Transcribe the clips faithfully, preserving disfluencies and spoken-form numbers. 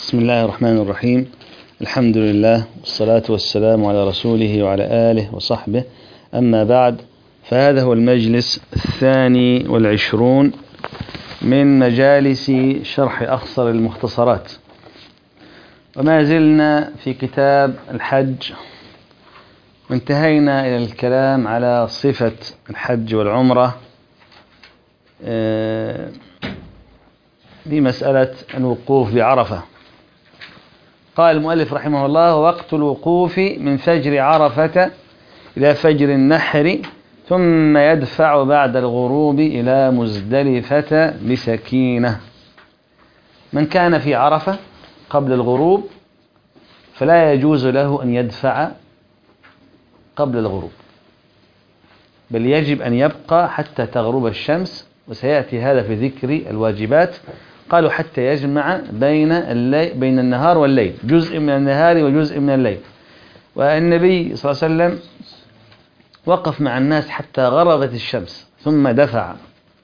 بسم الله الرحمن الرحيم. الحمد لله والصلاة والسلام على رسوله وعلى آله وصحبه، أما بعد، فهذا هو المجلس الثاني والعشرون من مجالس شرح أخصر المختصرات، وما زلنا في كتاب الحج، وانتهينا إلى الكلام على صفة الحج والعمرة بمسألة الوقوف بعرفة. قال المؤلف رحمه الله: وقت الوقوف من فجر عرفة إلى فجر النحر، ثم يدفع بعد الغروب إلى مزدلفة بسكينة. من كان في عرفة قبل الغروب فلا يجوز له أن يدفع قبل الغروب، بل يجب أن يبقى حتى تغرب الشمس، وسيأتي هذا في ذكر الواجبات. قالوا حتى يجمع بين الليل بين النهار والليل، جزء من النهار وجزء من الليل. والنبي صلى الله عليه وسلم وقف مع الناس حتى غربت الشمس ثم دفع.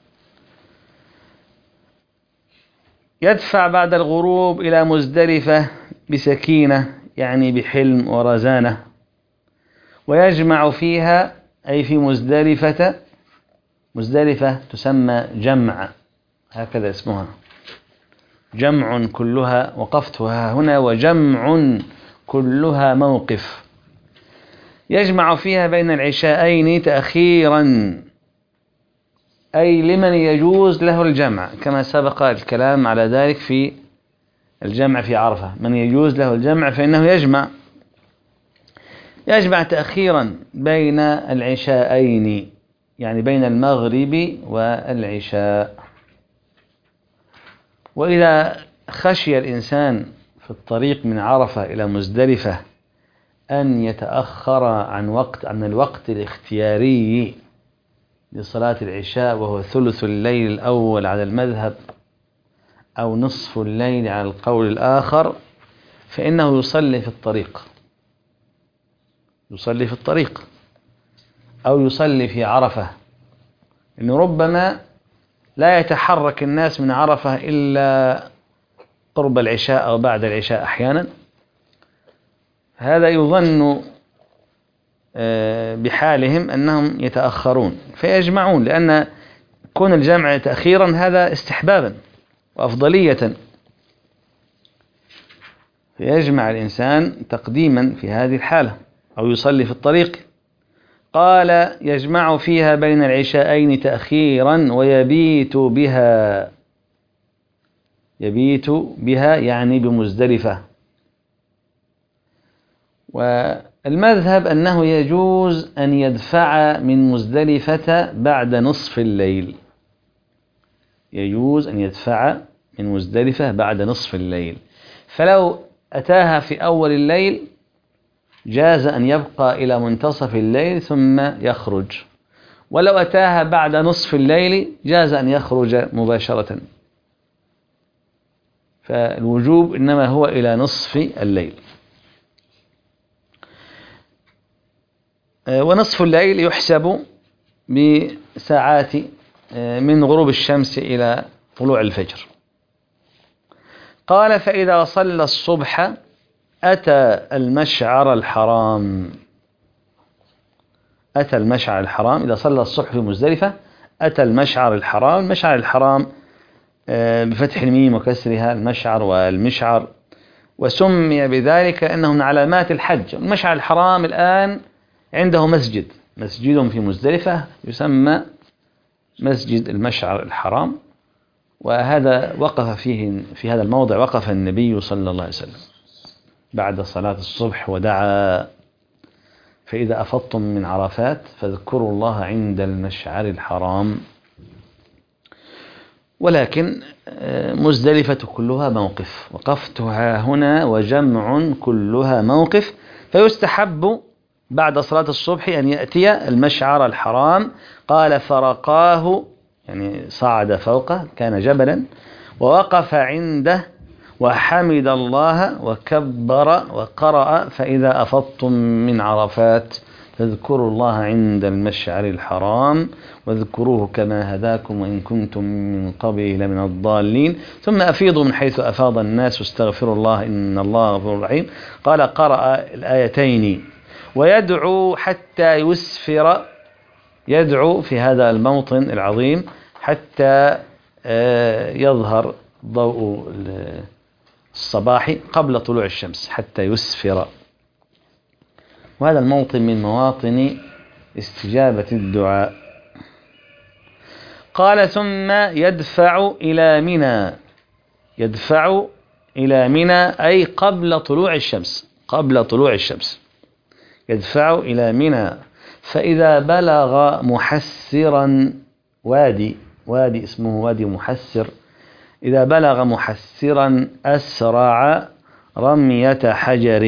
يدفع بعد الغروب إلى مزدلفة بسكينة، يعني بحلم ورزانة، ويجمع فيها أي في مزدلفة. مزدلفة تسمى جمع، هكذا اسمها، جمع كلها وقفتها هنا، وجمع كلها موقف. يجمع فيها بين العشاءين تأخيرا، أي لمن يجوز له الجمع، كما سبق الكلام على ذلك في الجمع في عرفة. من يجوز له الجمع فإنه يجمع يجمع تأخيرا بين العشاءين، يعني بين المغرب والعشاء. وإذا خشي الإنسان في الطريق من عرفة إلى مزدلفة أن يتأخر عن وقت عن الوقت الاختياري لصلاة العشاء، وهو ثلث الليل الأول على المذهب، أو نصف الليل على القول الآخر، فإنه يصلي في الطريق يصلي في الطريق أو يصلي في عرفة، إنه ربما لا يتحرك الناس من عرفة إلا قرب العشاء أو بعد العشاء أحيانا. هذا يظن بحالهم أنهم يتأخرون فيجمعون، لأن كون الجمع تأخيرا هذا استحبابا وأفضلية، فيجمع الإنسان تقديما في هذه الحالة، أو يصلي في الطريق. قال: يجمع فيها بين العشاءين تأخيرا ويبيت بها. يبيت بها يعني بمزدلفة. والمذهب أنه يجوز أن يدفع من مزدلفة بعد نصف الليل. يجوز أن يدفع من مزدلفة بعد نصف الليل، فلو أتاها في أول الليل جاز أن يبقى إلى منتصف الليل ثم يخرج، ولو أتاها بعد نصف الليل جاز أن يخرج مباشرة. فالوجوب إنما هو إلى نصف الليل. ونصف الليل يحسب بساعات من غروب الشمس إلى طلوع الفجر. قال: فإذا صلى الصبح أتى المشعر الحرام. أتى المشعر الحرام إذا صلى الصبح في مزدلفة أتى المشعر الحرام. المشعر الحرام بفتح الميم وكسرها، المشعر والمشعر، وسمي بذلك أنه من علامات الحج. المشعر الحرام الآن عنده مسجد مسجد في مزدلفة يسمى مسجد المشعر الحرام، وهذا وقف فيه في هذا الموضع وقف النبي صلى الله عليه وسلم بعد صلاة الصبح ودعا: فإذا أفضتم من عرفات فاذكروا الله عند المشعر الحرام. ولكن مزدلفة كلها موقف، وقفتها هنا وجمع كلها موقف، فيستحب بعد صلاة الصبح أن يأتي المشعر الحرام. قال: فرقاه، يعني صعد فوقه، كان جبلا، ووقف عنده وحمد الله وكبر وقرأ: فإذا أفضتم من عرفات فاذكروا الله عند المشعر الحرام واذكروه كما هداكم وإن كنتم من قبله لمن الضالين ثم أفيضوا من حيث أفاض الناس واستغفروا الله إن الله غفور رحيم. قال قرأ الآيتين ويدعو حتى يسفر، يدعو في هذا الموطن العظيم حتى يظهر ضوء الصباح قبل طلوع الشمس، حتى يسفر. وهذا الموطن من مواطن استجابة الدعاء. قال ثم يدفع إلى منى، يدفع إلى منى أي قبل طلوع الشمس، قبل طلوع الشمس يدفع إلى منى. فإذا بلغ محسرا، وادي وادي اسمه وادي محسر، إذا بلغ محسرا أسرع رمية حجر،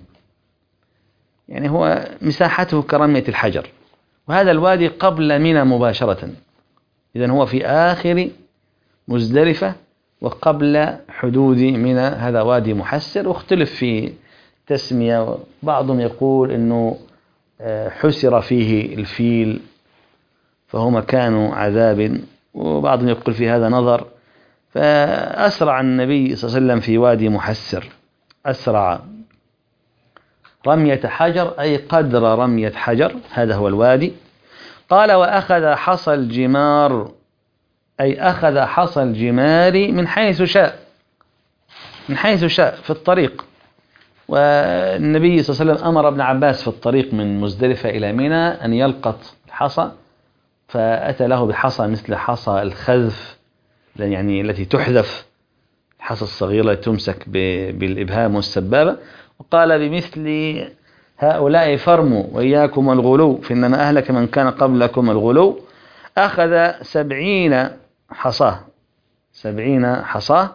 يعني هو مساحته كرمية الحجر، وهذا الوادي قبل منى مباشرة، إذن هو في آخر مزدلفة وقبل حدود منى. هذا وادي محسر، واختلف في تسمية، بعضهم يقول إنه حسر فيه الفيل فهو مكان عذاب، وبعضهم يقول في هذا نظر. فأسرع النبي صلى الله عليه وسلم في وادي محسر، أسرع رمية حجر أي قدر رمية حجر، هذا هو الوادي. قال وأخذ حصى الجمار أي أخذ حصى الجمار من حيث شاء، من حيث شاء في الطريق. والنبي صلى الله عليه وسلم أمر ابن عباس في الطريق من مزدلفة إلى منى أن يلقط الحصى، فأتى له بحصى مثل حصى الخذف، يعني التي تحذف، الحصى الصغيرة تمسك بالإبهام والسبابة، وقال بمثل هؤلاء فرموا وإياكم الغلو فإنما أهلك من كان قبلكم الغلو. أخذ سبعين حصاه، سبعين حصاه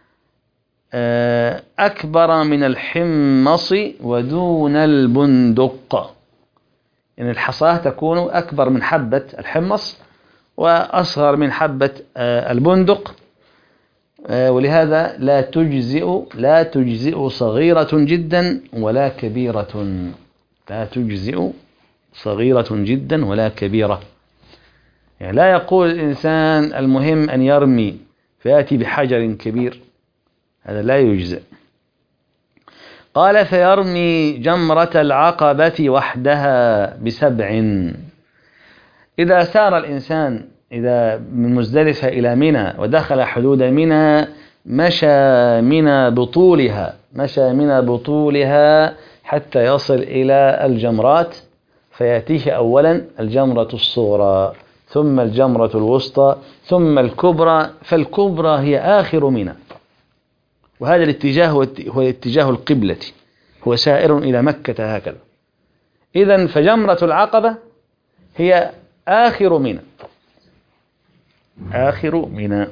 أكبر من الحمص ودون البندق، يعني الحصاه تكون أكبر من حبة الحمص وأصغر من حبة البندق، ولهذا لا تجزئ لا تجزئ صغيرة جدا ولا كبيرة، لا تجزئ صغيرة جدا ولا كبيرة. يعني لا يقول الإنسان المهم أن يرمي فيأتي بحجر كبير، هذا لا يجزئ. قال فيرمي جمرة العقبة وحدها بسبع. إذا سار الإنسان إذا من مزدلفة إلى منى ودخل حدود منى مشى منى بطولها، مشى منى بطولها حتى يصل إلى الجمرات، فيأتيه أولا الجمرة الصغرى ثم الجمرة الوسطى ثم الكبرى، فالكبرى هي آخر منى، وهذا الاتجاه هو اتجاه القبلة، هو سائر إلى مكة هكذا. إذن فجمرة العقبة هي آخر منى، آخر منى.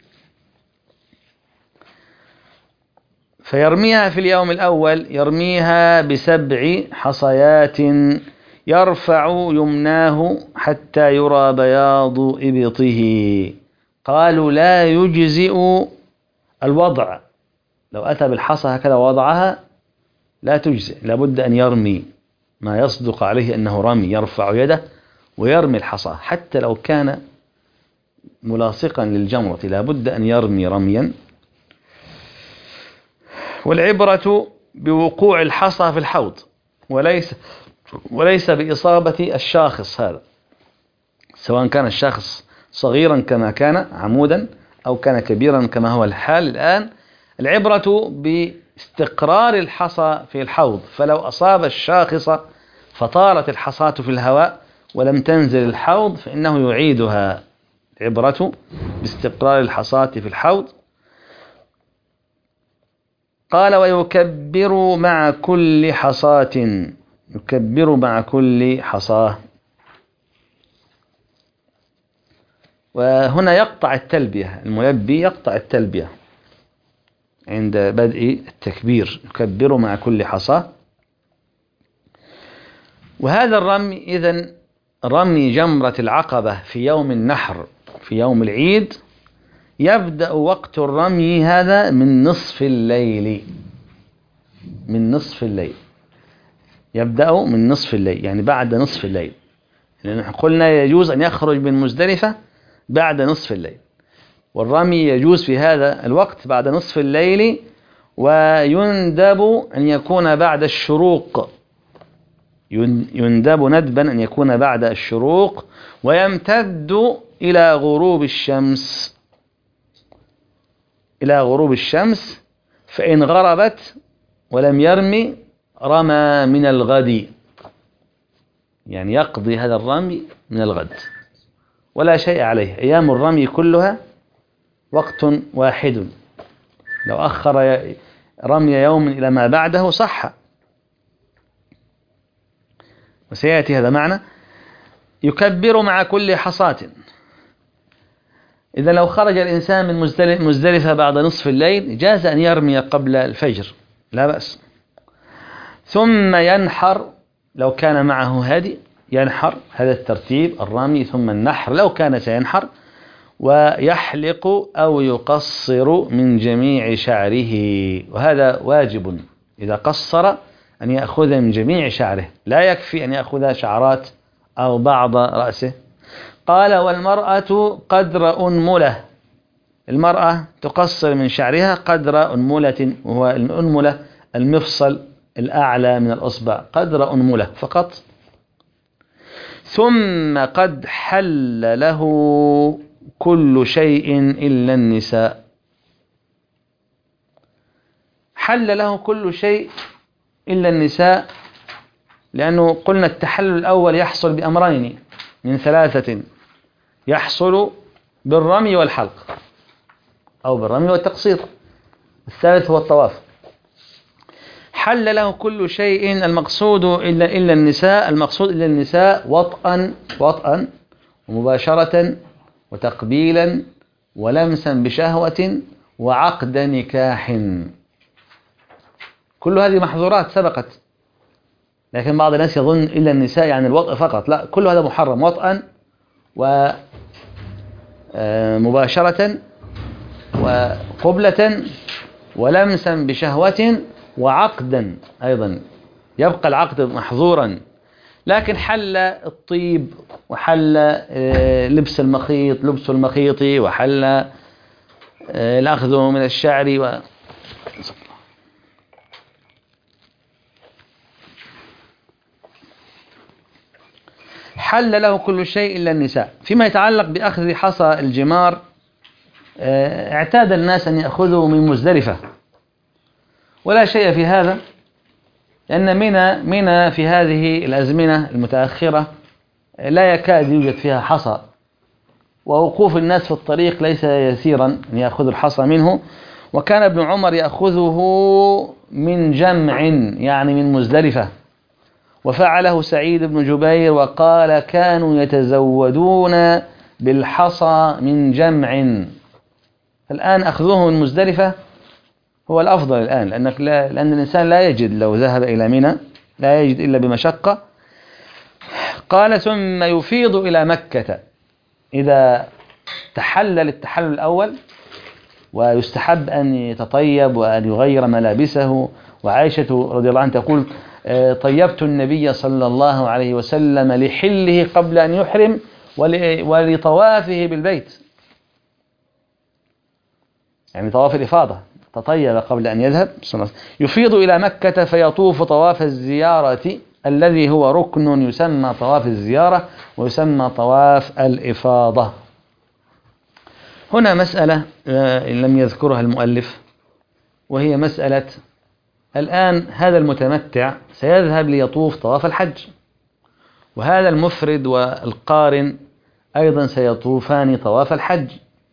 فيرميها في اليوم الأول، يرميها بسبع حصيات يرفع يمناه حتى يرى بياض إبطه. قالوا لا يجزئ الوضع، لو أتى بالحصى هكذا وضعها لا تجزئ، لابد أن يرمي ما يصدق عليه أنه رمي، يرفع يده ويرمي الحصى حتى لو كان ملاصقا للجمرة، لابد أن يرمي رميا. والعبرة بوقوع الحصى في الحوض وليس وليس بإصابة الشاخص، هذا سواء كان الشاخص صغيرا كما كان عمودا أو كان كبيرا كما هو الحال الآن. العبرة باستقرار الحصى في الحوض، فلو أصاب الشاخص فطارت الحصاة في الهواء ولم تنزل الحوض فإنه يعيدها. العبرة باستقرار الحصاة في الحوض. قال ويكبر مع كل حصاة، يكبر مع كل حصاة. وهنا يقطع التلبية، الملبي يقطع التلبية عند بدء التكبير، يكبر مع كل حصاة. وهذا الرمي إذن رمي جمرة العقبة في يوم النحر في يوم العيد، يبدأ وقت الرمي هذا من نصف الليل، من نصف الليل. يبدأ من نصف الليل، يعني بعد نصف الليل، لأن قلنا يجوز أن يخرج من مزدلفة بعد نصف الليل، والرمي يجوز في هذا الوقت بعد نصف الليل، ويندب أن يكون بعد الشروق، يندب ندبا أن يكون بعد الشروق، ويمتد إلى غروب الشمس، إلى غروب الشمس، فإن غربت ولم يرمي رمى من الغد، يعني يقضي هذا الرمي من الغد ولا شيء عليه. أيام الرمي كلها وقت واحد، لو أخر رمي يوم إلى ما بعده صح، وسيأتي هذا معنى. يكبر مع كل حصاة، إذا لو خرج الإنسان من مزدلفة بعد نصف الليل جاز أن يرمي قبل الفجر، لا بأس. ثم ينحر لو كان معه هدي، ينحر، هذا الترتيب، الرمي ثم النحر لو كان سينحر، ويحلق أو يقصر من جميع شعره، وهذا واجب إذا قصر أن يأخذ من جميع شعره، لا يكفي أن يأخذ شعرات أو بعض رأسه. قال والمرأة قدر أنملة، المرأة تقصر من شعرها قدر أنملة، وهو الأنملة المفصل الأعلى من الأصبع، قدر أنملة فقط. ثم قد حل له كل شيء إلا النساء، حل له كل شيء إلا النساء، لأنه قلنا التحلل الأول يحصل بأمرين من ثلاثة، يحصل بالرمي والحلق أو بالرمي والتقصير، الثالث هو الطواف. حل له كل شيء، المقصود إلا, إلا النساء، المقصود إلا النساء وطئا وطئا ومباشرة وتقبيلا ولمسا بشهوة وعقد نكاح، كل هذه محظورات سبقت، لكن بعض الناس يظن إلا النساء يعني الوطء فقط، لا، كل هذا محرم، وطئا ومباشرة وقبلة ولمسا بشهوة وعقدا أيضا، يبقى العقد محظورا، لكن حل الطيب وحل لبس المخيط لبس المخيط وحل الأخذ من الشعر و... حل له كل شيء إلا النساء. فيما يتعلق بأخذ حصى الجمار، اعتاد الناس أن يأخذوا من مزدلفة، ولا شيء في هذا، لأن منى منى في هذه الأزمنة المتأخرة لا يكاد يوجد فيها حصى، ووقوف الناس في الطريق ليس يسيرا أن يأخذ الحصى منه، وكان ابن عمر يأخذه من جمع يعني من مزدلفة، وفعله سعيد بن جبير وقال كانوا يتزودون بالحصى من جمع. الآن أخذوه من مزدلفة هو الأفضل الآن، لأنك لا لأن الإنسان لا يجد لو ذهب إلى منى لا يجد إلا بمشقة. قال ثم يفيض إلى مكة إذا تحلل التحلل الأول، ويستحب أن يتطيب وأن يغير ملابسه. وعائشة رضي الله عنها تقول طيبت النبي صلى الله عليه وسلم لحله قبل أن يحرم ولطوافه بالبيت، يعني طواف الإفاضة، تطيب قبل أن يذهب. يفيض إلى مكة فيطوف طواف الزيارة الذي هو ركن يسمى طواف الزيارة ويسمى طواف الإفاضة. هنا مسألة لم يذكرها المؤلف، وهي مسألة الآن هذا المتمتع سيذهب ليطوف طواف الحج، وهذا المفرد والقارن أيضا سيطوفان طواف الحج.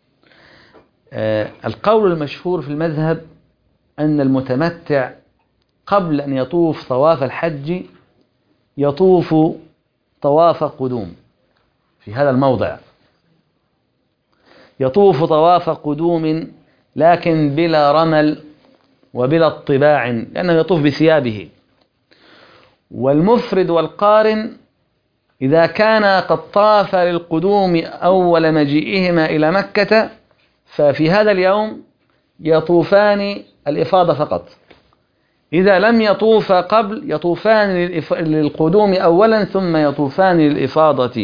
القول المشهور في المذهب أن المتمتع قبل أن يطوف طواف الحج يطوف طواف قدوم في هذا الموضع، يطوف طواف قدوم لكن بلا رمل وبلا اطباع، لأنه يطوف بثيابه. والمفرد والقارن إذا كان قد طاف للقدوم أول مجيئهما إلى إذا لم يطوف قبل يطوفان للقدوم أولا ثم يطوفان للإفاضة.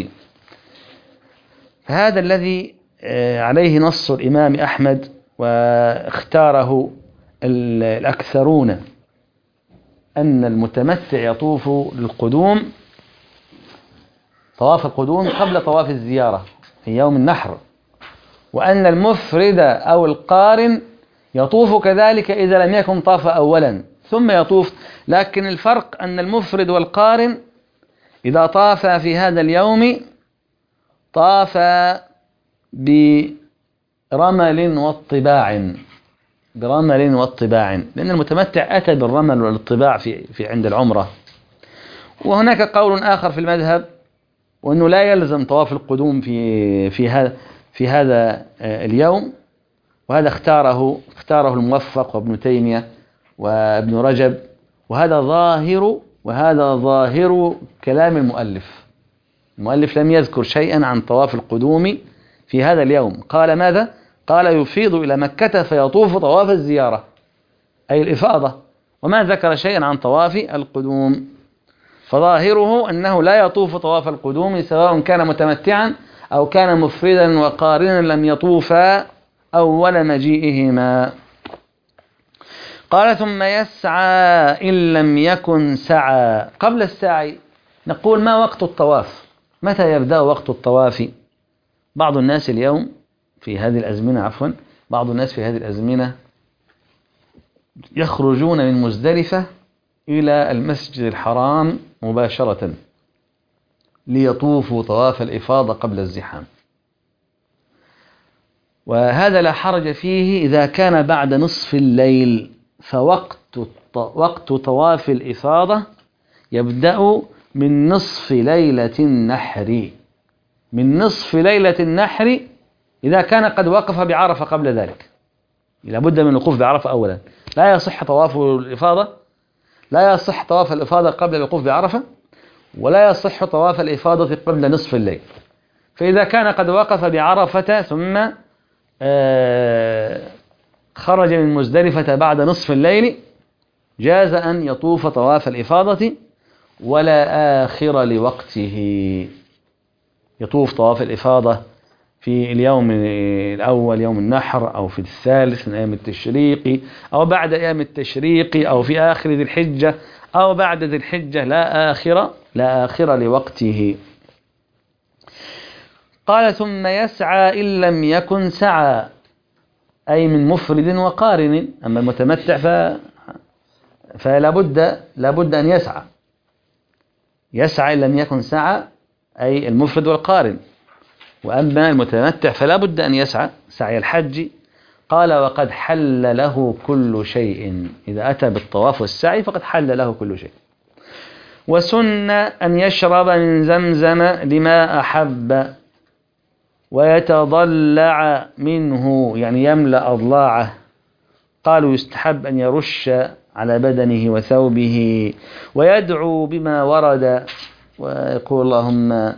هذا الذي عليه نص الإمام أحمد واختاره الأكثرون، أن المتمتع يطوف للقدوم طواف القدوم قبل طواف الزيارة في يوم النحر، وأن المفرد أو القارن يطوف كذلك إذا لم يكن طاف أولا ثم يطوف. لكن الفرق أن المفرد والقارن إذا طاف في هذا اليوم طاف برمل واطباع برمل واطباع لأن المتمتع أتى بالرمل والاطباع في في عند العمرة. وهناك قول آخر في المذهب وأنه لا يلزم طواف القدوم في في هذا في هذا اليوم، وهذا اختاره اختاره الموفق وابن تيمية وابن رجب، وهذا ظاهر وهذا ظاهر كلام المؤلف. المؤلف لم يذكر شيئا عن طواف القدوم في هذا اليوم. قال ماذا؟ قال يفيض إلى مكة فيطوف طواف الزيارة أي الإفاضة، وما ذكر شيئا عن طواف القدوم. فظاهره أنه لا يطوف طواف القدوم سواء كان متمتعا أو كان مفردا وقارنا لم يطوفا أول مجيئهما. قال ثم يسعى إن لم يكن سعى. قبل السعي نقول ما وقت الطواف؟ متى يبدأ وقت الطواف؟ بعض الناس اليوم في هذه الأزمنة عفوا بعض الناس في هذه الأزمنة يخرجون من مزدلفة إلى المسجد الحرام مباشرة ليطوفوا طواف الإفاضة قبل الزحام، وهذا لا حرج فيه إذا كان بعد نصف الليل. فوقت وقت طواف الإفاضة يبدأ من نصف ليلة النحر من نصف ليلة النحر إذا كان قد وقف بعرفة قبل ذلك. لابد من الوقوف بعرفة أولا. لا يصح طواف الإفاضة لا يصح طواف الإفاضة قبل الوقوف بعرفة، ولا يصح طواف الإفاضة قبل نصف الليل. فإذا كان قد وقف بعرفة ثم خرج من مزدلفة بعد نصف الليل جاز أن يطوف طواف الإفاضة ولا آخر لوقته. يطوف طواف الإفاضة في اليوم الأول يوم النحر، أو في الثالث من أيام التشريق، أو بعد أيام التشريق، أو في آخر ذي الحجة، أو بعد ذي الحجة، لا آخر لا آخر لوقته. قال ثم يسعى إن لم يكن سعى أي من مفرد وقارن. أما المتمتع ف... فلا بد لا بد أن يسعى يسعى إن لم يكن سعى أي المفرد والقارن. وأما المتمتع فلا بد أن يسعى سعي الحج. قال وقد حل له كل شيء. إذا أتى بالطواف والسعي فقد حل له كل شيء. وسن أن يشرب من زمزم لما أحب ويتضلع منه يعني يملأ أضلاعه. قالوا يستحب أن يرش على بدنه وثوبه ويدعو بما ورد ويقول اللهم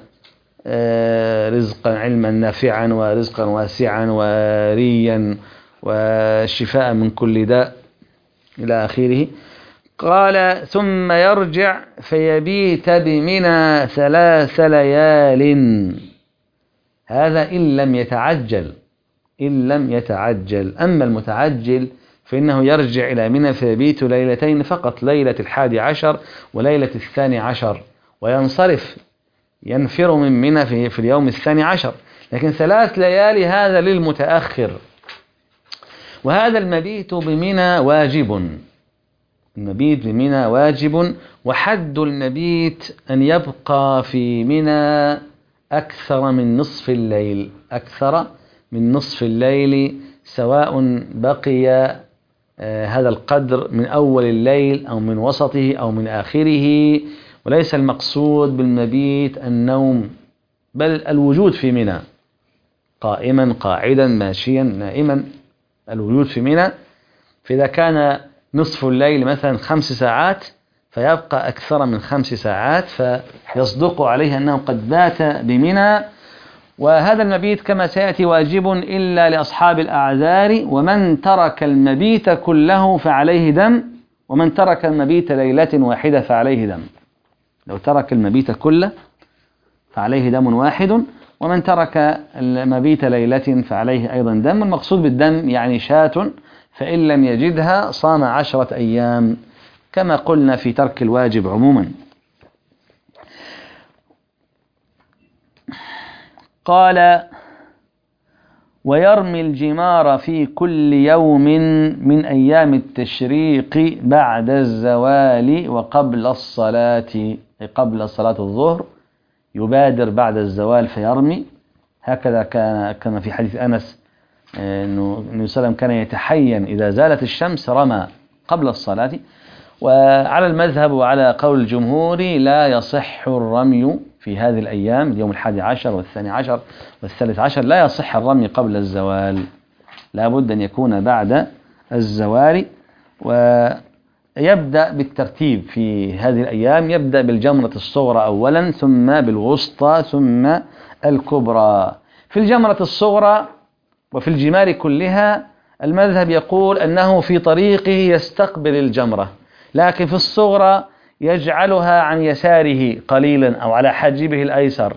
رزقا علما نافعا ورزقا واسعا وريا وشفاء من كل داء إلى آخره. قال ثم يرجع فيبيت بمنى ثلاث ليال. هذا إن لم يتعجل إن لم يتعجل أما المتعجل فإنه يرجع إلى منى فيبيت ليلتين فقط، ليلة الحادي عشر وليلة الثاني عشر، وينصرف ينفر من منى في, في اليوم الثاني عشر. لكن ثلاث ليالي هذا للمتأخر. وهذا المبيت بمنى واجب المبيت بمنى واجب وحد المبيت أن يبقى في منى أكثر من نصف الليل أكثر من نصف الليل سواء بقي آه هذا القدر من أول الليل أو من وسطه أو من آخره. وليس المقصود بالمبيت النوم بل الوجود في منى قائما قاعدا ماشيا نائما، الوجود في منى. فإذا كان نصف الليل مثلا خمس ساعات فيبقى أكثر من خمس ساعات فيصدق عليه أنه قد بات بمنى. وهذا المبيت كما سيأتي واجب إلا لأصحاب الأعذار، ومن ترك المبيت كله فعليه دم ومن ترك المبيت ليلة واحدة فعليه دم. لو ترك المبيت كله فعليه دم واحد، ومن ترك المبيت ليلة فعليه أيضا دم. المقصود بالدم يعني شاة، فإن لم يجدها صام عشرة أيام كما قلنا في ترك الواجب عموما. قال: ويرمي الجمار في كل يوم من أيام التشريق بعد الزوال وقبل الصلاة، قبل صلاة الظهر يبادر بعد الزوال فيرمي. هكذا كان كما في حديث أنس أنه النبي صلى الله عليه وسلم كان يتحين إذا زالت الشمس رمى قبل الصلاة. وعلى المذهب وعلى قول الجمهور لا يصح الرمي في هذه الأيام، اليوم الحادي عشر والثاني عشر والثالث عشر، لا يصح الرمي قبل الزوال، لا بد أن يكون بعد الزوال. ويبدأ بالترتيب في هذه الأيام، يبدأ بالجمرة الصغرى أولا، ثم بالوسطى، ثم الكبرى. في الجمرة الصغرى وفي الجمار كلها المذهب يقول أنه في طريقه يستقبل الجمرة، لكن في الصغرى يجعلها عن يساره قليلا أو على حاجبه الأيسر،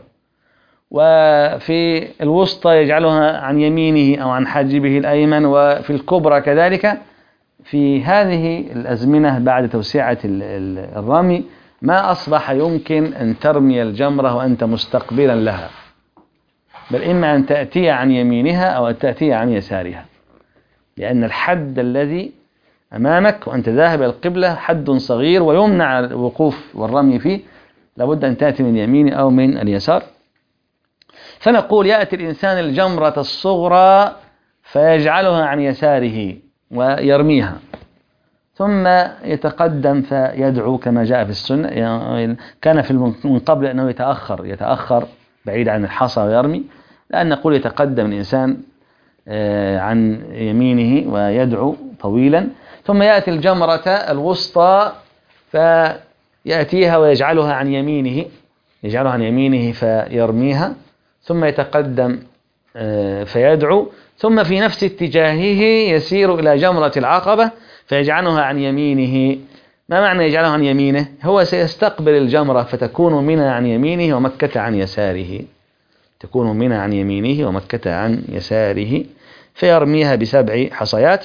وفي الوسطى يجعلها عن يمينه أو عن حاجبه الأيمن، وفي الكبرى كذلك. في هذه الأزمنة بعد توسعة الرمي ما أصبح يمكن أن ترمي الجمرة وأنت مستقبلا لها، بل إما أن تأتي عن يمينها أو أن تأتي عن يسارها، لأن الحد الذي أمامك وأنت ذاهب إلى القبلة حد صغير ويمنع الوقوف والرمي فيه، لابد أن تأتي من يمين أو من اليسار. فنقول يأتي الإنسان الجمرة الصغرى فيجعلها عن يساره ويرميها، ثم يتقدم فيدعو كما جاء في السنة. يعني كان في من قبل أنه يتأخر يتأخر بعيد عن الحصى ويرمي، لأن نقول يتقدم الإنسان عن يمينه ويدعو طويلا، ثم يأتي الجمرة الوسطى فيأتيها ويجعلها عن يمينه يجعلها عن يمينه فيرميها، ثم يتقدم فيدعو، ثم في نفس اتجاهه يسير إلى جمرة العقبة فيجعلها عن يمينه. ما معنى يجعلها عن يمينه؟ هو سيستقبل الجمرة فتكون منى عن يمينه ومكة عن يساره، تكون منى عن يمينه ومكة عن يساره، فيرميها بسبع حصيات.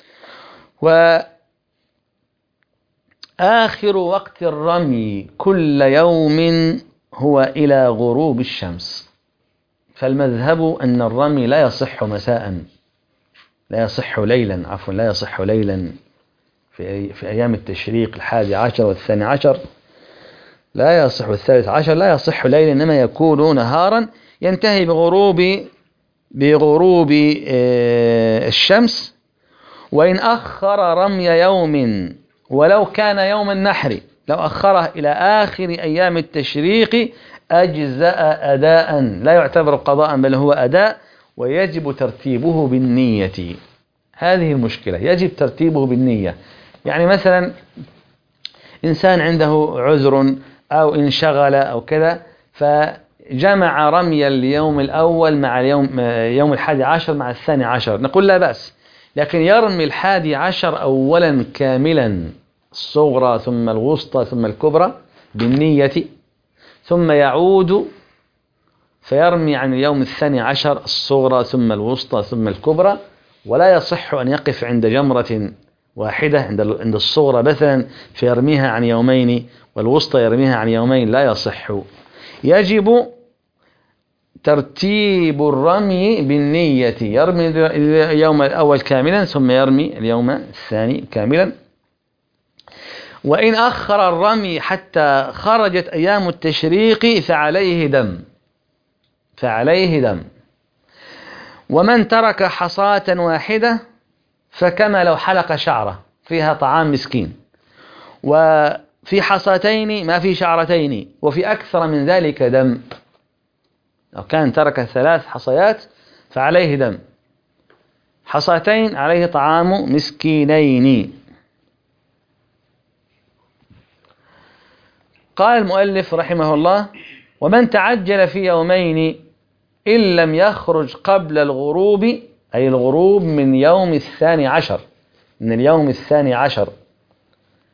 وآخر وقت الرمي كل يوم هو إلى غروب الشمس. فالمذهب أن الرمي لا يصح مساء، لا يصح ليلا عفوا لا يصح ليلا في في أيام التشريق الحادي عشر والثاني عشر لا يصح، الثالث عشر لا يصح ليلا، إنما يكون نهارا ينتهي بغروب بغروب الشمس. وإن أخر رمي يوم ولو كان يوم النحر، لو أخره إلى آخر أيام التشريق أجزأ أداء، لا يعتبر قضاء بل هو أداء، ويجب ترتيبه بالنية. هذه المشكلة، يجب ترتيبه بالنية. يعني مثلا إنسان عنده عذر أو انشغل أو كذا، فجمع رمي اليوم الأول مع اليوم يوم الحادي عشر مع الثاني عشر، نقول لا بأس، لكن يرمي الحادي عشر أولا كاملا، الصغرى ثم الوسطى ثم الكبرى بالنية، ثم يعود فيرمي عن اليوم الثاني عشر الصغرى ثم الوسطى ثم الكبرى. ولا يصح أن يقف عند جمرة واحدة، عند الصغرى مثلا فيرميها عن يومين والوسطى يرميها عن يومين، لا يصح. يجب ترتيب الرمي بالنية، يرمي اليوم الأول كاملا ثم يرمي اليوم الثاني كاملا. وإن أخر الرمي حتى خرجت أيام التشريق فعليه دم فعليه دم. ومن ترك حصاة واحدة فكما لو حلق شعرة فيها طعام مسكين، وفي حصتين ما في شعرتين، وفي أكثر من ذلك دم. لو كان ترك ثلاث حصيات فعليه دم، حصتين عليه طعام مسكينين. قال المؤلف رحمه الله: ومن تعجل في يومين إن لم يخرج قبل الغروب، أي الغروب من يوم الثاني عشر، من اليوم الثاني عشر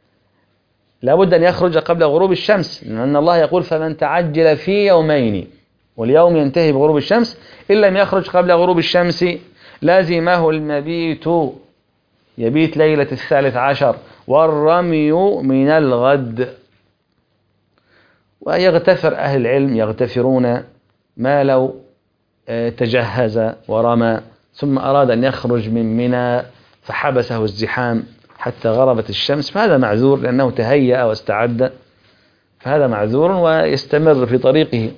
لابد أن يخرج قبل غروب الشمس، لأن الله يقول فمن تعجل في يومين، واليوم ينتهي بغروب الشمس، إن لم يخرج قبل غروب الشمس لازمه المبيت، يبيت ليلة الثالث عشر، والرمي من الغد. ويغتفر أهل العلم يغتفرون ما لو تجهز ورمى ثم أراد أن يخرج من منى فحبسه الزحام حتى غربت الشمس، فهذا معذور لأنه تهيأ واستعد، فهذا معذور ويستمر في طريقه.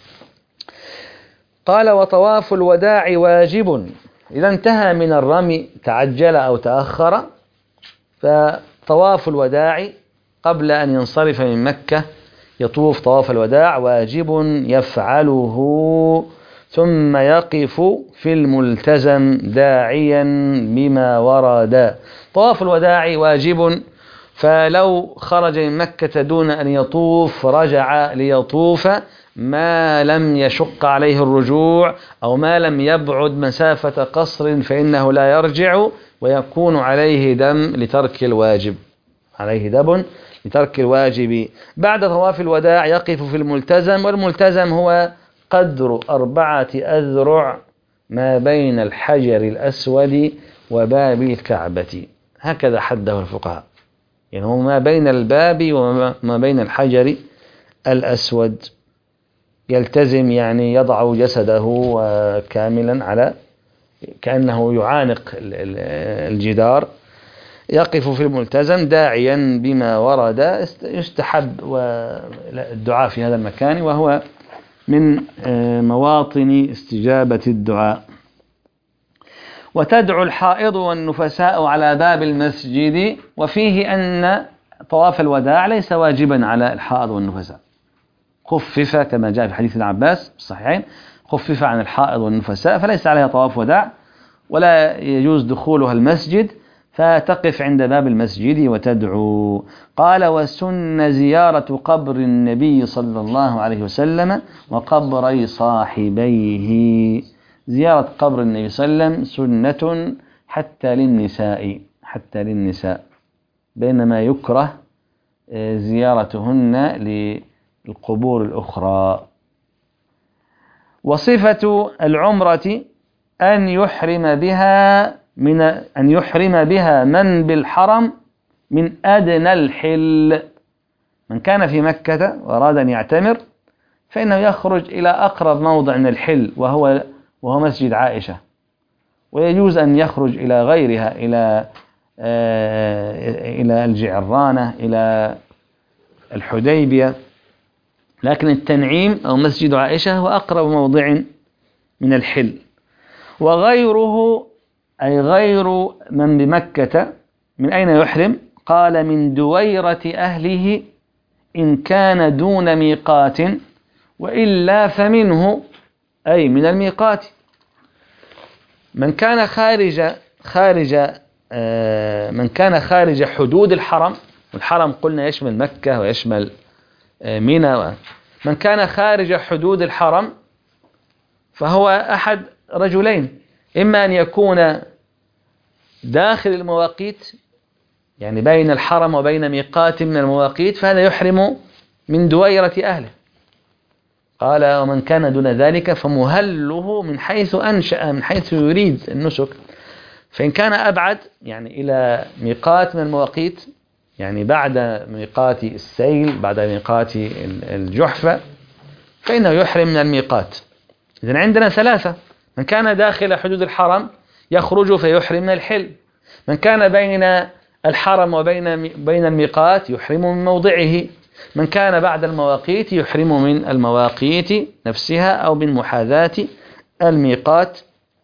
قال وطواف الوداع واجب، إذا انتهى من الرمي تعجل أو تأخر، فطواف الوداع قبل أن ينصرف من مكة يطوف طواف الوداع واجب يفعله، ثم يقف في الملتزم داعيا بما ورد. طواف الوداع واجب، فلو خرج من مكة دون أن يطوف رجع ليطوف ما لم يشق عليه الرجوع أو ما لم يبعد مسافة قصر فإنه لا يرجع، ويكون عليه دم لترك الواجب، عليه دم لترك الواجب. بعد طواف الوداع يقف في الملتزم، والملتزم هو قدر أربعة أذرع ما بين الحجر الأسود وباب الكعبة، هكذا حده الفقهاء، يعني هو ما بين الباب وما بين الحجر الأسود. يلتزم يعني يضع جسده كاملا على كأنه يعانق الجدار. يقف في الملتزم داعيا بما ورد، يستحب الدعاء في هذا المكان، وهو من مواطن استجابة الدعاء. وتدعو الحائض والنفساء على باب المسجد، وفيه أن طواف الوداع ليس واجبا على الحائض والنفساء، خفف كما جاء في حديث ابن عباس في الصحيحين، خفف عن الحائض والنفساء فليس عليها طواف وداع ولا يجوز دخولها المسجد، فتقف عند باب المسجد وتدعو. قال وسن زيارة قبر النبي صلى الله عليه وسلم وقبري صاحبيه. زيارة قبر النبي صلى الله عليه وسلم سنة حتى للنساء، حتى للنساء، بينما يكره زيارتهن للقبور الأخرى. وصفة العمرة أن يحرم بها من أن يحرم بها من بالحرم من أدنى الحل. من كان في مكة وأراد أن يعتمر فإنه يخرج إلى أقرب موضع من الحل وهو وهو مسجد عائشة، ويجوز أن يخرج إلى غيرها، إلى إلى الجعرانة، إلى الحديبية، لكن التنعيم أو مسجد عائشة هو أقرب موضع من الحل. وغيره أي غير من بمكة من أين يحرم؟ قال من دويرة أهله إن كان دون ميقات، وإلا فمنه أي من الميقات. من كان خارج خارج من كان خارج حدود الحرم، والحرم قلنا يشمل مكة ويشمل منى، من كان خارج حدود الحرم فهو أحد رجلين، إما أن يكون داخل المواقيت يعني بين الحرم وبين ميقات من المواقيت فهذا يحرم من دويرة أهله. قال ومن كان دون ذلك فمهله من حيث أنشأ، من حيث يريد النسك. فإن كان أبعد يعني إلى ميقات من المواقيت، يعني بعد ميقات السيل، بعد ميقات الجحفة، فإنه يحرم من الميقات. إذن عندنا ثلاثة: من كان داخل حدود الحرم يخرج فيحرم من الحل، من كان بين الحرم وبين بين الميقات يحرم من موضعه، من كان بعد المواقيت يحرم من المواقيت نفسها أو من محاذاة الميقات.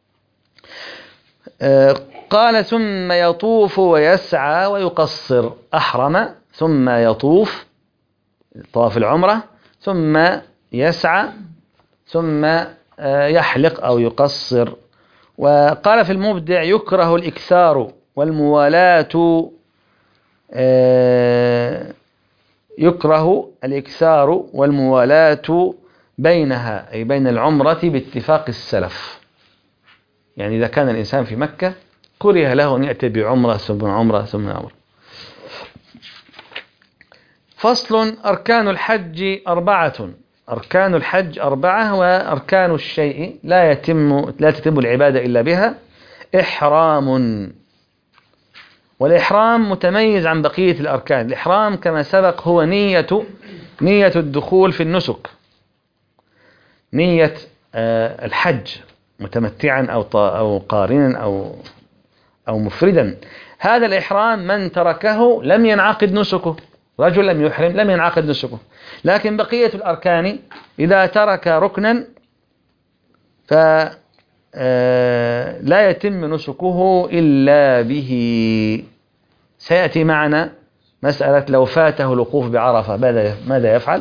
قال ثم يطوف ويسعى ويقصر. أحرم ثم يطوف طواف العمرة، ثم يسعى، ثم يحلق أو يقصر. وقال في المبدع يكره الإكثار والموالاة، يكره الإكثار والموالاة بينها أي بين العمرة باتفاق السلف. يعني إذا كان الإنسان في مكة كره له أن يأتي بعمرة ثم عمرة ثم عمرة. فصل. أركان الحج أربعة. أركان الحج أربعة، وأركان الشيء لا يتم لا تتم العبادة إلا بها. إحرام، والإحرام متميز عن بقية الأركان. الإحرام كما سبق هو نية نية الدخول في النسك، نية الحج متمتعا أو أو قارنا أو أو مفردا. هذا الإحرام من تركه لم ينعقد نسكه، رجل لم يحرم لم ينعقد نسكه. لكن بقية الأركان إذا ترك ركنا فلا يتم نسكه إلا به. سيأتي معنا مسألة لو فاته الوقوف بعرفة ماذا يفعل.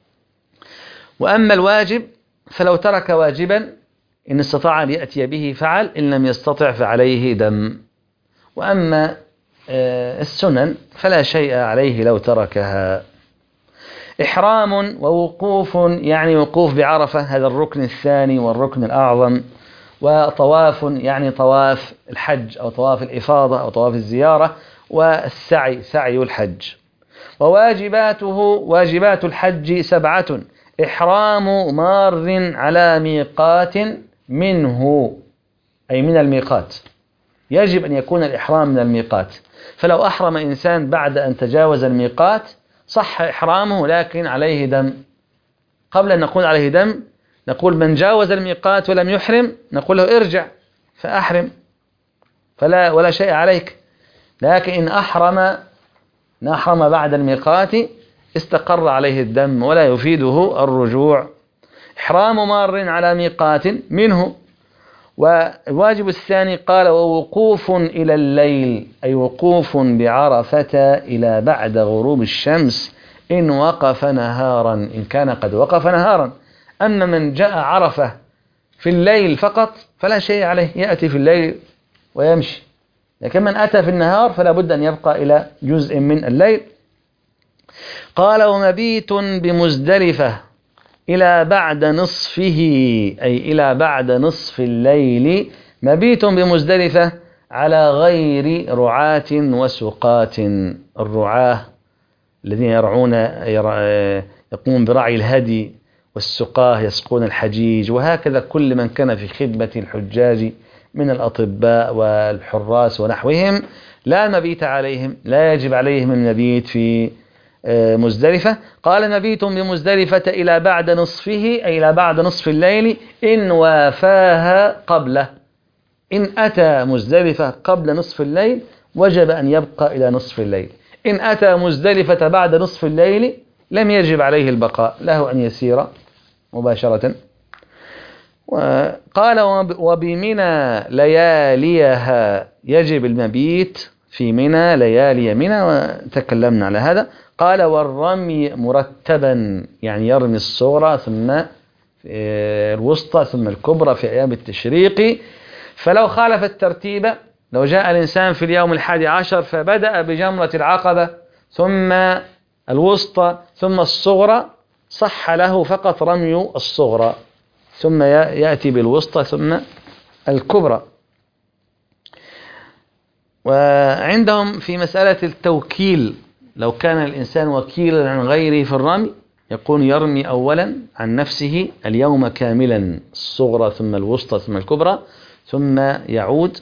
وأما الواجب فلو ترك واجبا إن استطاع أن يأتي به فعل، إن لم يستطع فعليه دم. وأما السنن فلا شيء عليه لو تركها. إحرام ووقوف يعني وقوف بعرفة، هذا الركن الثاني والركن الأعظم. وطواف يعني طواف الحج أو طواف الإفاضة أو طواف الزيارة. والسعي سعي الحج. وواجباته واجبات الحج سبعة. إحرام مار على ميقات منه، أي من الميقات، يجب أن يكون الإحرام من الميقات. فلو أحرم إنسان بعد أن تجاوز الميقات صح إحرامه لكن عليه دم. قبل أن نقول عليه دم نقول من جاوز الميقات ولم يحرم نقول له ارجع فأحرم فلا ولا شيء عليك. لكن إن أحرم نحرم بعد الميقات استقر عليه الدم ولا يفيده الرجوع. إحرام مار على ميقات منه. والواجب الثاني قال ووقوف إلى الليل، أي وقوف بعرفة إلى بعد غروب الشمس إن وقف نهارا، إن كان قد وقف نهارا. أما من جاء عرفة في الليل فقط فلا شيء عليه، يأتي في الليل ويمشي. لكن من أتى في النهار فلا بد أن يبقى إلى جزء من الليل. قال ومبيت بمزدلفة إلى بعد نصفه، أي إلى بعد نصف الليل. مبيت بمزدلفة على غير رعاة وسقاة. الرعاة الذين يرعون يقومون برعي الهدي، والسقاه يسقون الحجيج، وهكذا كل من كان في خدمة الحجاج من الأطباء والحراس ونحوهم لا مبيت عليهم، لا يجب عليهم المبيت في مزدلفة. قال مبيت بمزدلفة إلى بعد نصفه، أي إلى بعد نصف الليل إن وافاها قبله. إن أتى مزدلفة قبل نصف الليل وجب أن يبقى إلى نصف الليل. إن أتى مزدلفة بعد نصف الليل لم يجب عليه البقاء، له أن يسير مباشرة. قال وبمنى لياليها، يجب المبيت في منى ليالي منى، وتكلمنا على هذا. قال والرمي مرتبا يعني يرمي الصغرى ثم الوسطى ثم الكبرى في أيام التشريق. فلو خالف الترتيب، لو جاء الإنسان في اليوم الحادي عشر فبدأ بجمرة العقبة ثم الوسطى ثم الصغرى صح له فقط رمي الصغرى، ثم يأتي بالوسطى ثم الكبرى. وعندهم في مسألة التوكيل، لو كان الإنسان وكيلا عن غيره في الرمي يكون يرمي أولا عن نفسه اليوم كاملا، الصغرى ثم الوسطى ثم الكبرى، ثم يعود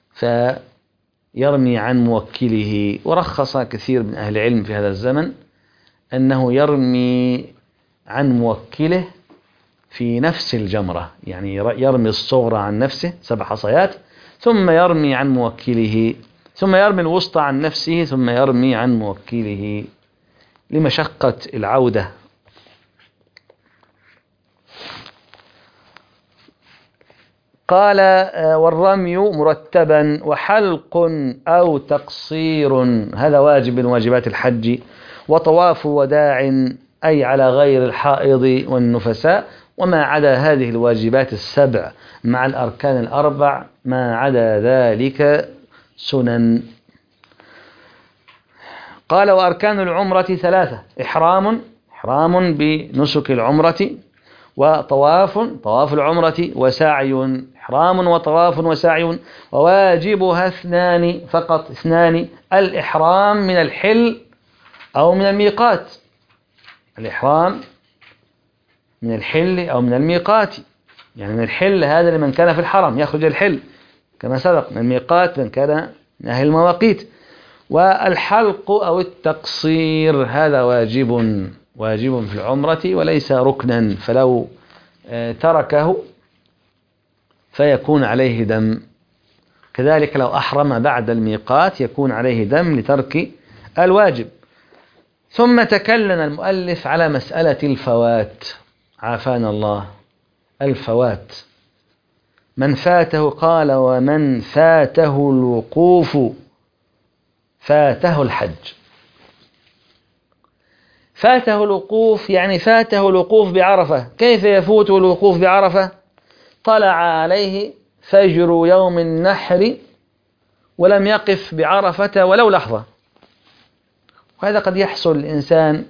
فيرمي عن موكله. ورخص كثير من أهل العلم في هذا الزمن أنه يرمي عن موكله في نفس الجمرة، يعني يرمي الصغرى عن نفسه سبع حصيات ثم يرمي عن موكله، ثم يرمي الوسطى عن نفسه ثم يرمي عن موكله لمشقة العودة. قال والرمي مرتبا وحلق أو تقصير، هذا واجب من واجبات الحج. وطواف وداع أي على غير الحائض والنفساء. وما عدا هذه الواجبات السبع مع الأركان الأربع ما عدا ذلك سنن. قال وأركان العمرة ثلاثة: إحرام إحرام بنسك العمرة، وطواف طواف العمرة، وسعي إحرام وطواف وسعي. وواجبها اثنان فقط، اثنان: الإحرام من الحل أو من الميقات، الإحرام من الحل أو من الميقات. يعني من الحل هذا لمن كان في الحرم يخرج الحل كما سبق، من الميقات من كان من أهل المواقيت. والحلق أو التقصير هذا واجب واجب في العمرة وليس ركنا، فلو تركه فيكون عليه دم. كذلك لو أحرم بعد الميقات يكون عليه دم لترك الواجب. ثم تكلم المؤلف على مسألة الفوات، عافانا الله. الفوات، من فاته قال ومن فاته الوقوف فاته الحج. فاته الوقوف يعني فاته الوقوف بعرفة. كيف يفوت الوقوف بعرفة؟ طلع عليه فجر يوم النحر ولم يقف بعرفة ولو لحظة. وهذا قد يحصل الإنسان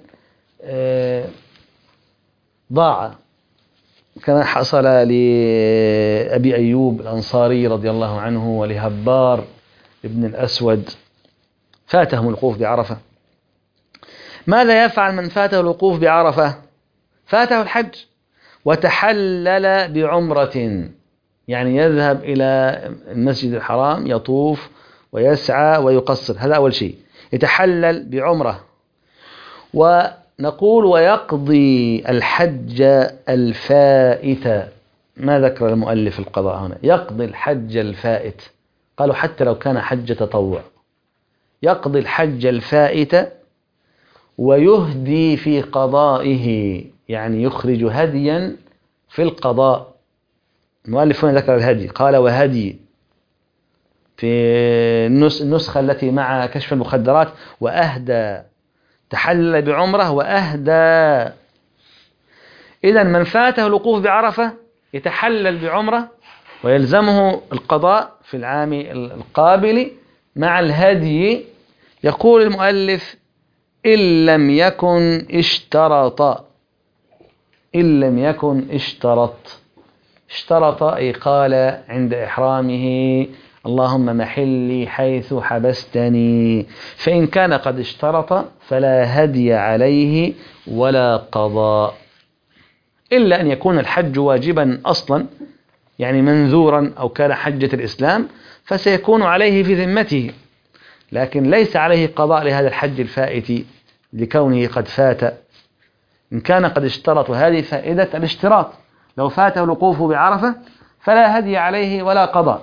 ضاع، كما حصل لأبي أيوب الأنصاري رضي الله عنه ولهبار ابن الأسود، فاتهم الوقوف بعرفة. ماذا يفعل من فاته الوقوف بعرفة؟ فاته الحج وتحلل بعمرة، يعني يذهب إلى المسجد الحرام يطوف ويسعى ويقصر. هذا أول شيء، يتحلل بعمرة. ونقول ويقضي الحج الفائت. ما ذكر المؤلف القضاء هنا؟ يقضي الحج الفائت، قالوا حتى لو كان حج تطوع. يقضي الحج الفائت ويهدي في قضائه، يعني يخرج هديا في القضاء. المؤلف هنا ذكر الهدي، قال وهدي. في النسخة التي مع كشف المخدرات وأهدى، تحلل بعمرة وأهدى. إذن من فاته الوقوف بعرفة يتحلل بعمرة ويلزمه القضاء في العام القابل مع الهدي. يقول المؤلف إن لم يكن اشترط. إن لم يكن اشترط. اشترط أي قال عند إحرامه اللهم محلي حيث حبستني. فإن كان قد اشترط فلا هدي عليه ولا قضاء، إلا أن يكون الحج واجبا أصلا، يعني منذورا أو كان حجة الإسلام، فسيكون عليه في ذمته، لكن ليس عليه قضاء لهذا الحج الفائت لكونه قد فات. إن كان قد اشترط، هذه فائدة الاشتراط، لو فاته الوقوف بعرفة فلا هدي عليه ولا قضاء.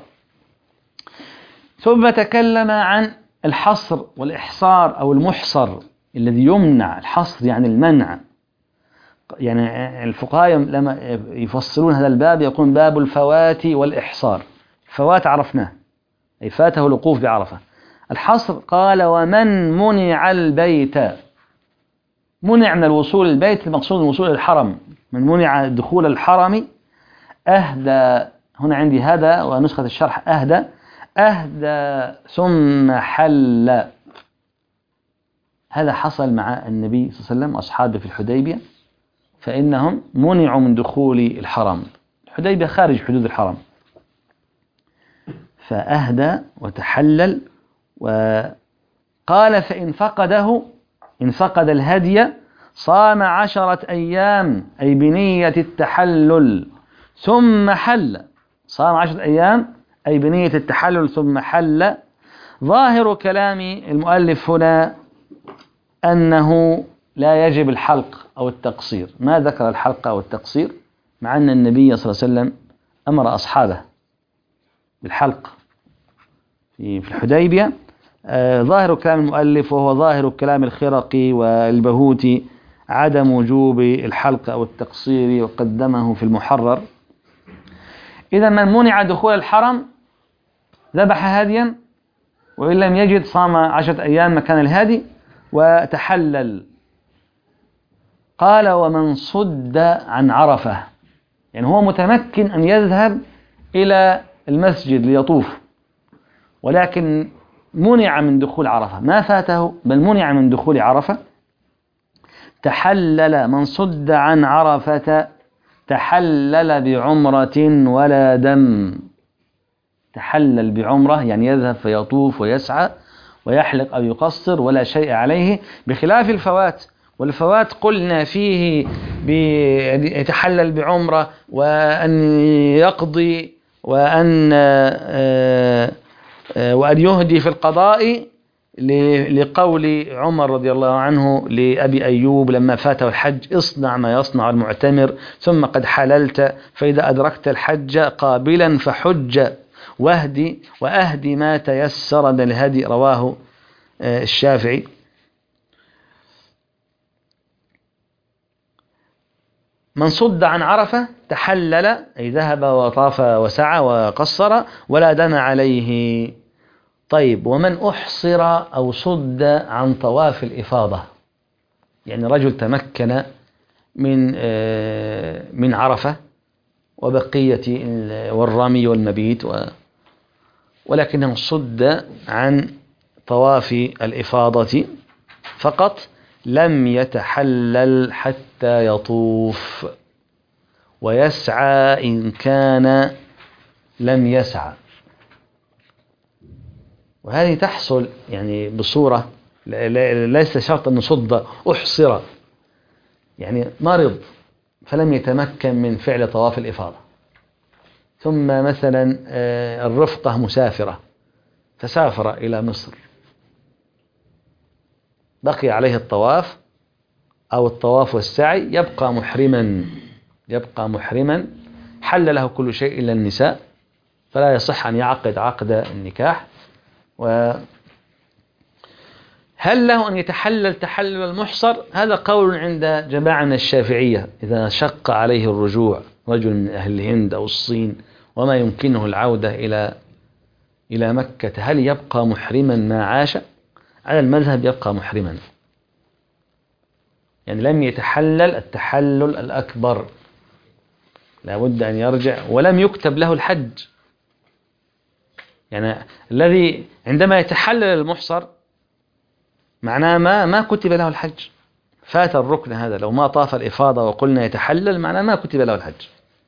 ثم تكلم عن الحصر والإحصار أو المحصر الذي يمنع. الحصر يعني المنع، يعني الفقهاء لما يفصلون هذا الباب يقول باب الفوات والإحصار. الفوات عرفناه، أي فاته الوقوف بعرفة. الحصر قال ومن منع البيت. منع من الوصول البيت، المقصود الوصول الحرم. من منع دخول الحرم أهدى، هنا عندي هذا ونسخة الشرح أهدى، أهدى ثم حل. هذا حصل مع النبي صلى الله عليه وسلم وأصحابه في الحديبية، فإنهم منعوا من دخول الحرم. الحديبية خارج حدود الحرم، فأهدى وتحلل. وقال فإن فقده، إن فقد الهدي صام عشرة أيام، أي بنية التحلل ثم حل. صام عشرة أيام أي بنية التحلل ثم حل. ظاهر كلام المؤلف هنا أنه لا يجب الحلق أو التقصير. ما ذكر الحلق أو التقصير، مع أن النبي صلى الله عليه وسلم أمر أصحابه بالحلق في الحديبية. آه ظاهر كلام المؤلف وهو ظاهر كلام الخرقي والبهوتي عدم وجوب الحلق أو التقصير، وقدمه في المحرر. إذا من منع دخول الحرم ذبح هاديا، وإن لم يجد صام عشرة أيام مكان الهادي وتحلل. قال ومن صد عن عرفة، يعني هو متمكن أن يذهب إلى المسجد ليطوف، ولكن منع من دخول عرفة، ما فاته بل منع من دخول عرفة. تحلل من صد عن عرفة تحلل بعمرة ولا دم. تحلل بعمرة يعني يذهب فيطوف ويسعى، ويحلق أو يقصر ولا شيء عليه، بخلاف الفوات. والفوات قلنا فيه يتحلل بعمرة وأن يقضي وأن وأن يهدي في القضاء، لقول عمر رضي الله عنه لأبي أيوب لما فاته الحج: اصنع ما يصنع المعتمر ثم قد حللت، فإذا أدركت الحج قابلا فحج واهدي وأهدي ما تيسر من الهدي. رواه الشافعي. من صد عن عرفة تحلل، أي ذهب وطاف وسعى وقصر ولا دم عليه. طيب، ومن أحصر أو صد عن طواف الإفاضة، يعني رجل تمكن من من عرفة وبقية والرمي والمبيت، ولكنه صد عن طواف الإفاضة فقط، لم يتحلل حتى يطوف ويسعى إن كان لم يسعى. وهذه تحصل يعني بصورة ليس شرط أن نصد أحصر، يعني مرض فلم يتمكن من فعل طواف الإفاضة، ثم مثلا الرفقة مسافرة فسافر إلى مصر، بقي عليه الطواف أو الطواف والسعي، يبقى محرما يبقى محرما حل له كل شيء إلا النساء، فلا يصح أن يعقد عقد النكاح. وهل له أن يتحلل تحلل المحصر؟ هذا قول عند جماعة من الشافعية، إذا شق عليه الرجوع، رجل من أهل الهند أو الصين وما يمكنه العودة إلى إلى مكة، هل يبقى محرما ما عاش؟ على المذهب يبقى محرما، يعني لم يتحلل التحلل الأكبر، لا بد أن يرجع، ولم يكتب له الحج. يعني الذي عندما يتحلل المحصر معناه ما ما كتب له الحج، فات الركن هذا. لو ما طاف الإفاضة وقلنا يتحلل معناه ما كتب له الحج.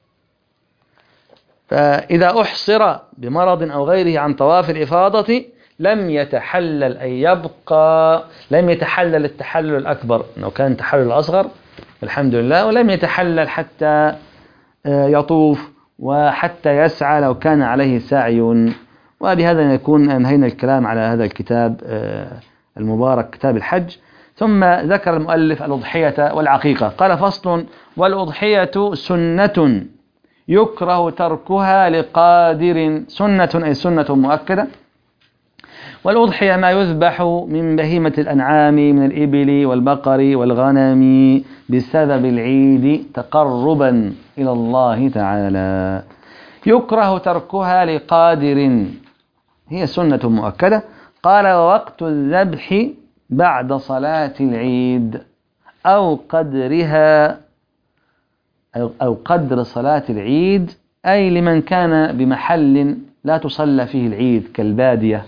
فإذا أحصر بمرض أو غيره عن طواف الإفاضة لم يتحلل، أي يبقى لم يتحلل التحلل الأكبر، لو كان تحلل الأصغر الحمد لله، ولم يتحلل حتى يطوف وحتى يسعى لو كان عليه سعي. وبهذا نكون أنهينا الكلام على هذا الكتاب المبارك كتاب الحج. ثم ذكر المؤلف الأضحية والعقيقة، قال: فصل: والأضحية سنة يكره تركها لقادر. سنة أي سنة مؤكدة. والأضحية ما يذبح من بهيمة الأنعام من الإبل والبقر والغنم بسبب العيد تقربا إلى الله تعالى. يكره تركها لقادر، هي سنة مؤكدة. قال: ووقت الذبح بعد صلاة العيد أو قدرها أو قدر صلاة العيد، أي لمن كان بمحل لا تصلى فيه العيد كالبادية.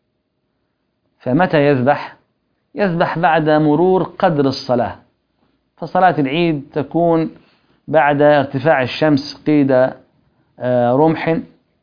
فمتى يذبح؟ يذبح بعد مرور قدر الصلاة، فصلاة العيد تكون بعد ارتفاع الشمس قيد رمح،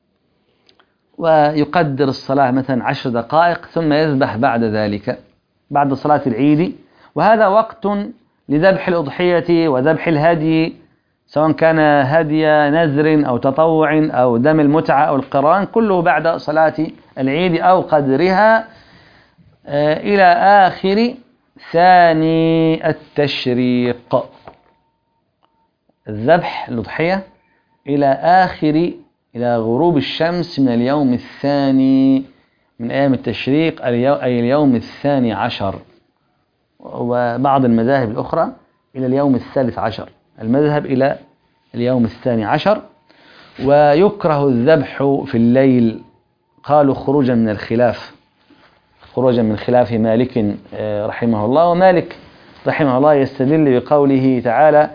ويقدر الصلاة مثلا عشر دقائق، ثم يذبح بعد ذلك بعد صلاة العيد. وهذا وقت لذبح الأضحية وذبح الهدي، سواء كان هدي نذر أو تطوع أو دم المتعة أو القران، كله بعد صلاة العيد أو قدرها إلى آخر ثاني التشريق. الذبح الأضحية إلى آخر إلى غروب الشمس من اليوم الثاني من أيام التشريق، أي اليوم الثاني عشر. وبعض المذاهب الأخرى إلى اليوم الثالث عشر، المذهب إلى اليوم الثاني عشر. ويكره الذبح في الليل، قالوا خروجا من الخلاف، خروجا من خلاف مالك رحمه الله. ومالك رحمه الله يستدل بقوله تعالى: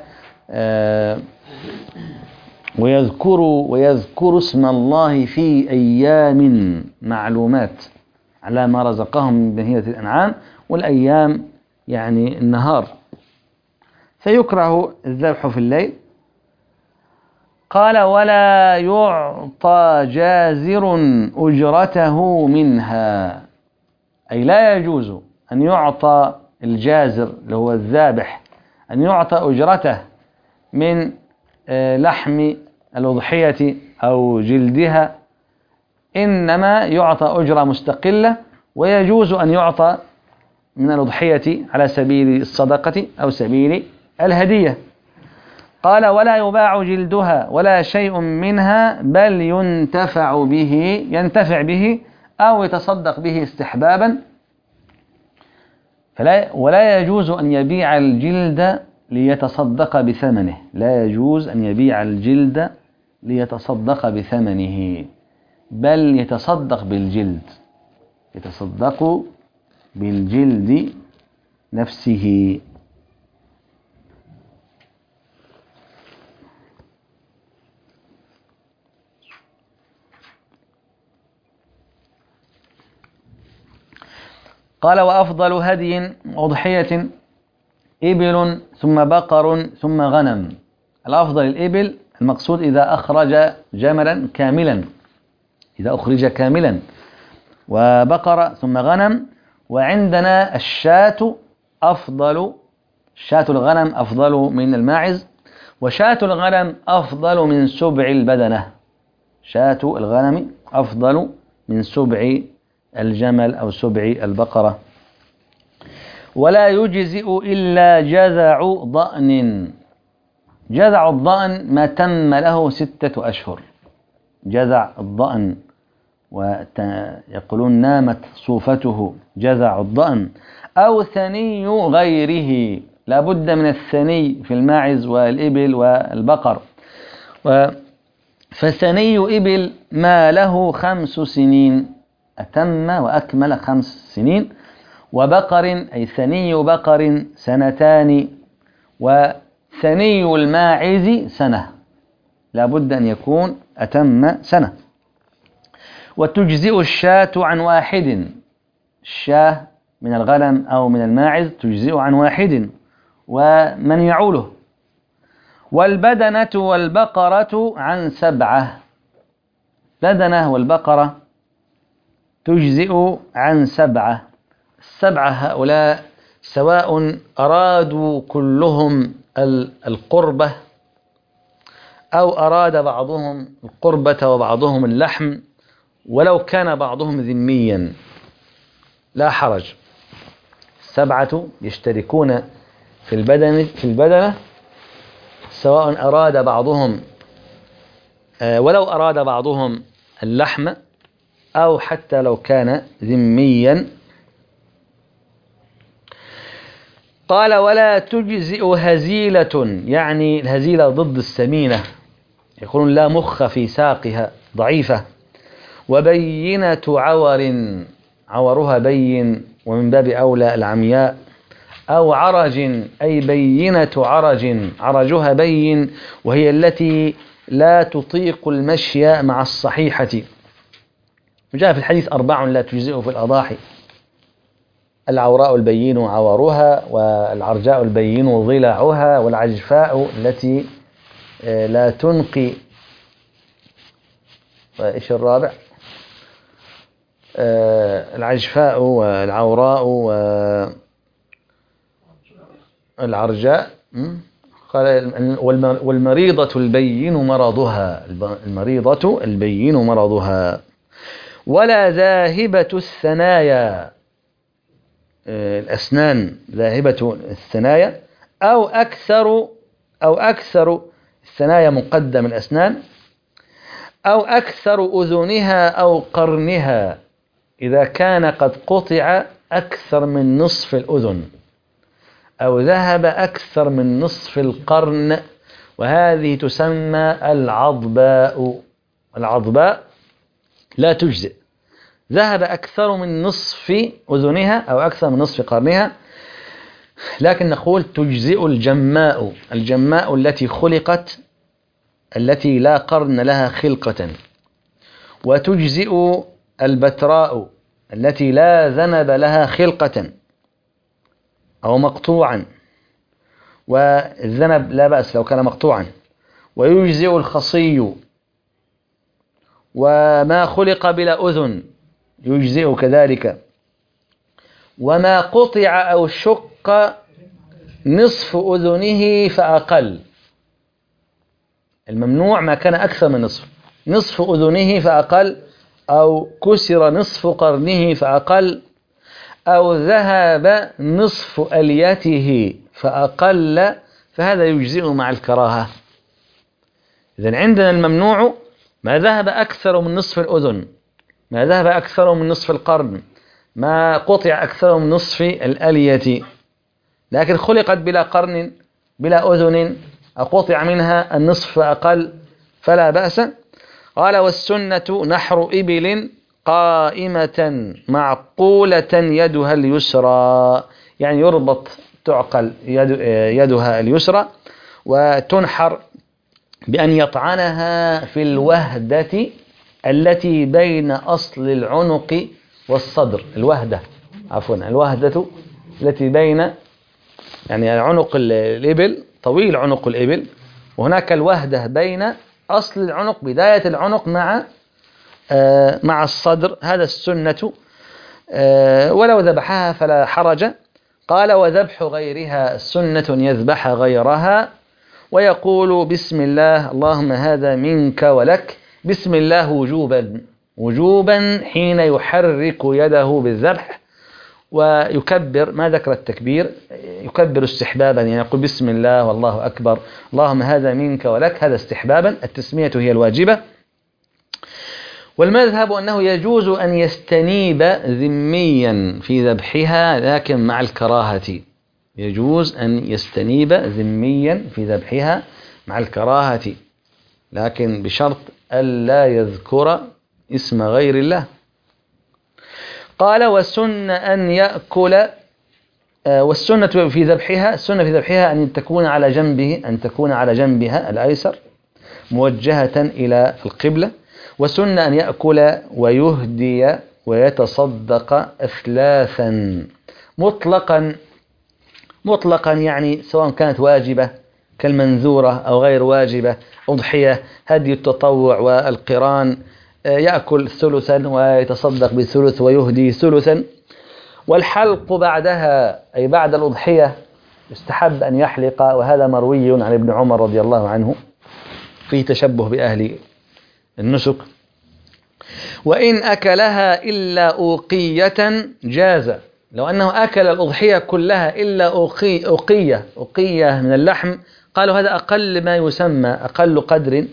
ويذكروا ويذكروا اسم الله في أيام معلومات على ما رزقهم من بهيمة الأنعام، والأيام يعني النهار. فيكره الذبح في الليل. قال: ولا يعطى جازر أجرته منها. أي لا يجوز أن يعطى الجازر اللي هو الذابح أن يعطى أجرته من لحم الأضحية أو جلدها، إنما يعطى أجرة مستقلة، ويجوز أن يعطى من الأضحية على سبيل الصدقة أو سبيل الهدية. قال ولا يباع جلدها ولا شيء منها بل ينتفع به ينتفع به أو يتصدق به استحبابا، فلا ولا يجوز أن يبيع الجلد ليتصدق بثمنه، لا يجوز أن يبيع الجلد ليتصدق بثمنه، بل يتصدق بالجلد، يتصدق بالجلد نفسه. قال وأفضل هدي أضحية إبل ثم بقر ثم غنم. الأفضل الإبل، المقصود إذا أخرج جملا كاملا، إذا أخرج كاملا، وبقر ثم غنم. وعندنا الشاة أفضل، شاة الغنم أفضل من الماعز، وشاة الغنم أفضل من سبع البدنة، شاة الغنم أفضل من سبع الجمل أو سبع البقرة. ولا يجزئ إلا جذع ضأن. جذع الضأن ما تم له ستة أشهر، جذع الضأن، ويقولون نامت صوفته، جذع الضأن. أو ثني غيره، لا بد من الثني في الماعز والإبل والبقر. فثني إبل ما له خمس سنين، أتم وأكمل خمس سنين. وبقر أي ثني بقر سنتان. وثني الماعز سنة، لا بد أن يكون أتم سنة. وتجزئ الشاة عن واحد، الشاة من الغنم أو من الماعز تجزئ عن واحد ومن يعوله. والبدنة والبقرة عن سبعة، بدنة والبقرة تجزئ عن سبعة. السبعة هؤلاء سواء أرادوا كلهم القربة أو أراد بعضهم القربة وبعضهم اللحم، ولو كان بعضهم ذميا لا حرج. السبعة يشتركون في البدن في البدنة، سواء أراد بعضهم ولو أراد بعضهم اللحم أو حتى لو كان ذميا. قال ولا تجزئ هزيلة، يعني الهزيلة ضد السمينة، يقولون لا مخ في ساقها، ضعيفة. وبينة عور، عورها بين، ومن باب أولى العمياء. أو عرج أي بينة عرج، عرجها بين، وهي التي لا تطيق المشي مع الصحيحة. جاء في الحديث أربع لا تجزئ في الأضاحي: العوراء البين عورها، والعرجاء البين ضلعها، والعجفاء التي لا تنقي. وإيش الرابع؟ العجفاء والعوراء والعرجاء. قال والمريضة البين مرضها، المريضة البين مرضها. ولا ذاهبة الثنايا، الأسنان ذاهبة الثنايا، أو أكثر أو أكثر الثنايا مقدم الأسنان، أو أكثر أذنها أو قرنها، إذا كان قد قطع أكثر من نصف الأذن أو ذهب أكثر من نصف القرن، وهذه تسمى العضباء. العضباء لا تجزئ، ذهب أكثر من نصف أذنها أو أكثر من نصف قرنها، لكن نقول تجزئ الجماء، الجماء التي خلقت، التي لا قرن لها خلقة. وتجزئ البتراء التي لا ذنب لها خلقة أو مقطوعا، والذنب لا بأس لو كان مقطوعا. ويجزئ الخصي، وما خلق بلا أذن يجزئ كذلك. وما قطع أو شق نصف أذنه فأقل. الممنوع ما كان أكثر من نصف، نصف أذنه فأقل، أو كسر نصف قرنه فأقل، أو ذهب نصف أليته فأقل، فهذا يجزئ مع الكراهة. إذن عندنا الممنوع ما ذهب أكثر من نصف الأذن، ما ذهب أكثر من نصف القرن، ما قطع أكثر من نصف الألية، لكن خلقت بلا قرن بلا أذن أقطع منها النصف فأقل فلا بأس. قال والسنة نحر إبل قائمة معقولة يدها اليسرى، يعني يربط تعقل يد يدها اليسرى وتنحر بأن يطعنها في الوهدة التي بين أصل العنق والصدر. الوهدة عفوا الوهدة التي بين، يعني عنق الإبل طويل، عنق الإبل، وهناك الوهدة بين أصل العنق بداية العنق مع آه مع الصدر، هذا السنة، آه ولو ذبحها فلا حرج. قال وذبح غيرها السنة يذبح غيرها ويقول بسم الله اللهم هذا منك ولك، بسم الله وجوبا وجوبا حين يحرك يده بالذبح، ويكبر ما ذكر التكبير، يكبر استحبابا، يعني يقول بسم الله والله أكبر اللهم هذا منك ولك، هذا استحبابا، التسمية هي الواجبة. والمذهب أنه يجوز أن يستنيب ذميا في ذبحها لكن مع الكراهة، يجوز أن يستنيب ذميا في ذبحها مع الكراهة، لكن بشرط ألا يذكر اسم غير الله. قال والسنة أن يأكل، والسنة في ذبحها، السنة في ذبحها أن تكون على جنبه، أن تكون على جنبها الأيسر موجهة إلى القبلة، وسنة أن يأكل ويهدي ويتصدق أثلاثا مطلقا، مطلقا يعني سواء كانت واجبة كالمنذورة أو غير واجبة، أضحية، هدي التطوع والقران، يأكل ثلثا ويتصدق بثلث ويهدي ثلثا. والحلق بعدها أي بعد الأضحية يستحب أن يحلق، وهذا مروي عن ابن عمر رضي الله عنه فيه تشبه بأهل النسك. وإن أكلها إلا أوقية جاز، لو أنه أكل الأضحية كلها إلا أوقي أوقية أوقية من اللحم، قالوا هذا أقل ما يسمى، أقل قدر،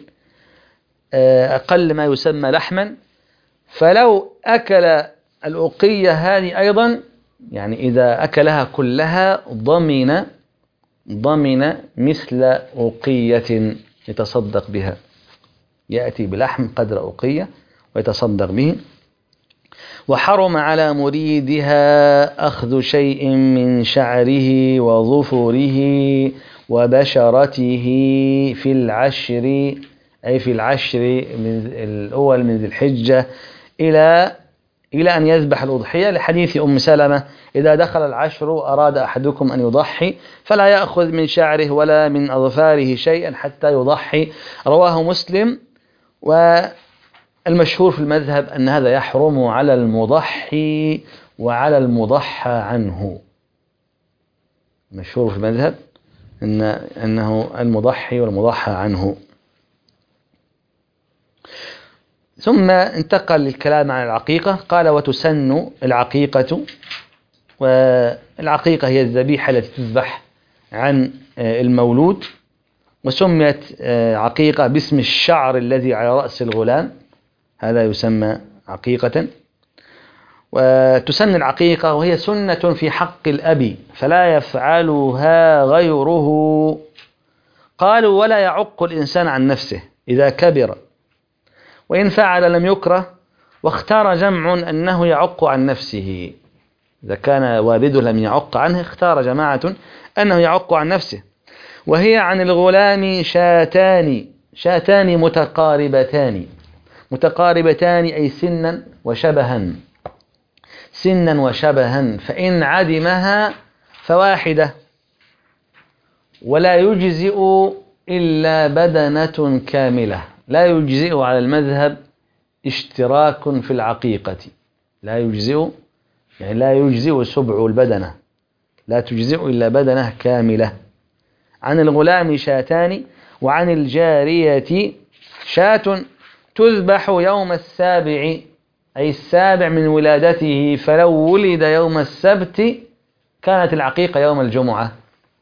أقل ما يسمى لحما، فلو أكل الأوقية هذه أيضا، يعني إذا أكلها كلها ضمن ضمن مثل أوقية يتصدق بها، يأتي بلحم قدر أوقية ويتصدق به. وحرم على مريدها أخذ شيء من شعره وظفره وبشرته في العشر، أي في العشر من الأول من ذي الحجة إلى إلى أن يذبح الأضحية، لحديث أم سلمة إذا دخل العشر أراد أحدكم أن يضحي فلا يأخذ من شعره ولا من أظفاره شيئا حتى يضحي، رواه مسلم. والمشهور في المذهب أن هذا يحرم على المضحي وعلى المضحى عنه، مشهور في المذهب أن أنه المضحي والمضحى عنه. ثم انتقل للكلام عن العقيقة، قال وتسن العقيقة، والعقيقة هي الذبيحة التي تذبح عن المولود، وسميت عقيقة باسم الشعر الذي على رأس الغلام، هذا يسمى عقيقة. وتسن العقيقة وهي سنة في حق الأب فلا يفعلها غيره. قالوا ولا يعق الإنسان عن نفسه إذا كبر، وإن فعل لم يكره، واختار جمع أنه يعق عن نفسه، إذا كان والده لم يعق عنه اختار جماعة أنه يعق عن نفسه. وهي عن الغلام شاتان، شاتان متقاربتان، متقاربتان أي سنا وشبها، سنا وشبها، فإن عدمها فواحدة، ولا يجزئ إلا بدنة كاملة. لا يجزئ على المذهب اشتراك في العقيقة، لا يجزئ يعني لا يجزئ سبع البدنة، لا تجزئ إلا بدنة كاملة. عن الغلام شاتان وعن الجارية شاة تذبح يوم السابع، أي السابع من ولادته، فلو ولد يوم السبت كانت العقيقة يوم الجمعة.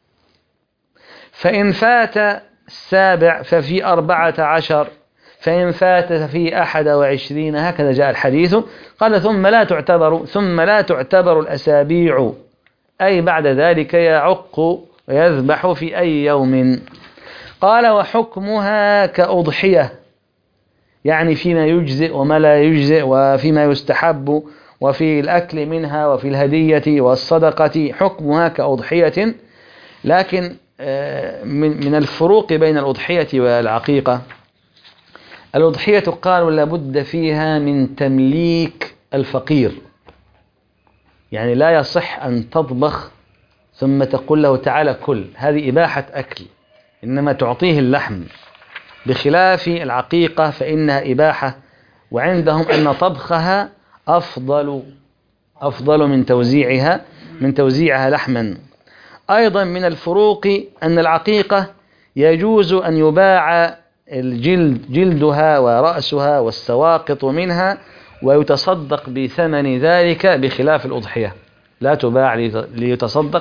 فإن فات السابع ففي أربعة عشر، فإن فات في أحد وعشرين، هكذا جاء الحديث. قال ثم لا تعتبر ثم لا تعتبر الأسابيع، أي بعد ذلك يعق ويذبح في أي يوم. قال وحكمها كأضحية، يعني فيما يجزئ وما لا يجزئ، وفيما يستحب، وفي الأكل منها، وفي الهدية والصدقة، حكمها كأضحية. لكن من الفروق بين الأضحية والعقيقة، الأضحية قالوا لابد فيها من تمليك الفقير، يعني لا يصح أن تطبخ ثم تقول له تعالى كل، هذه إباحة أكل، إنما تعطيه اللحم. بخلاف العقيقة فإنها إباحة، وعندهم أن طبخها أفضل أفضل من توزيعها من توزيعها لحما. أيضا من الفروق أن العقيقة يجوز أن يباع الجلد جلدها ورأسها والسواقط منها ويتصدق بثمن ذلك، بخلاف الأضحية لا تباع ليتصدق.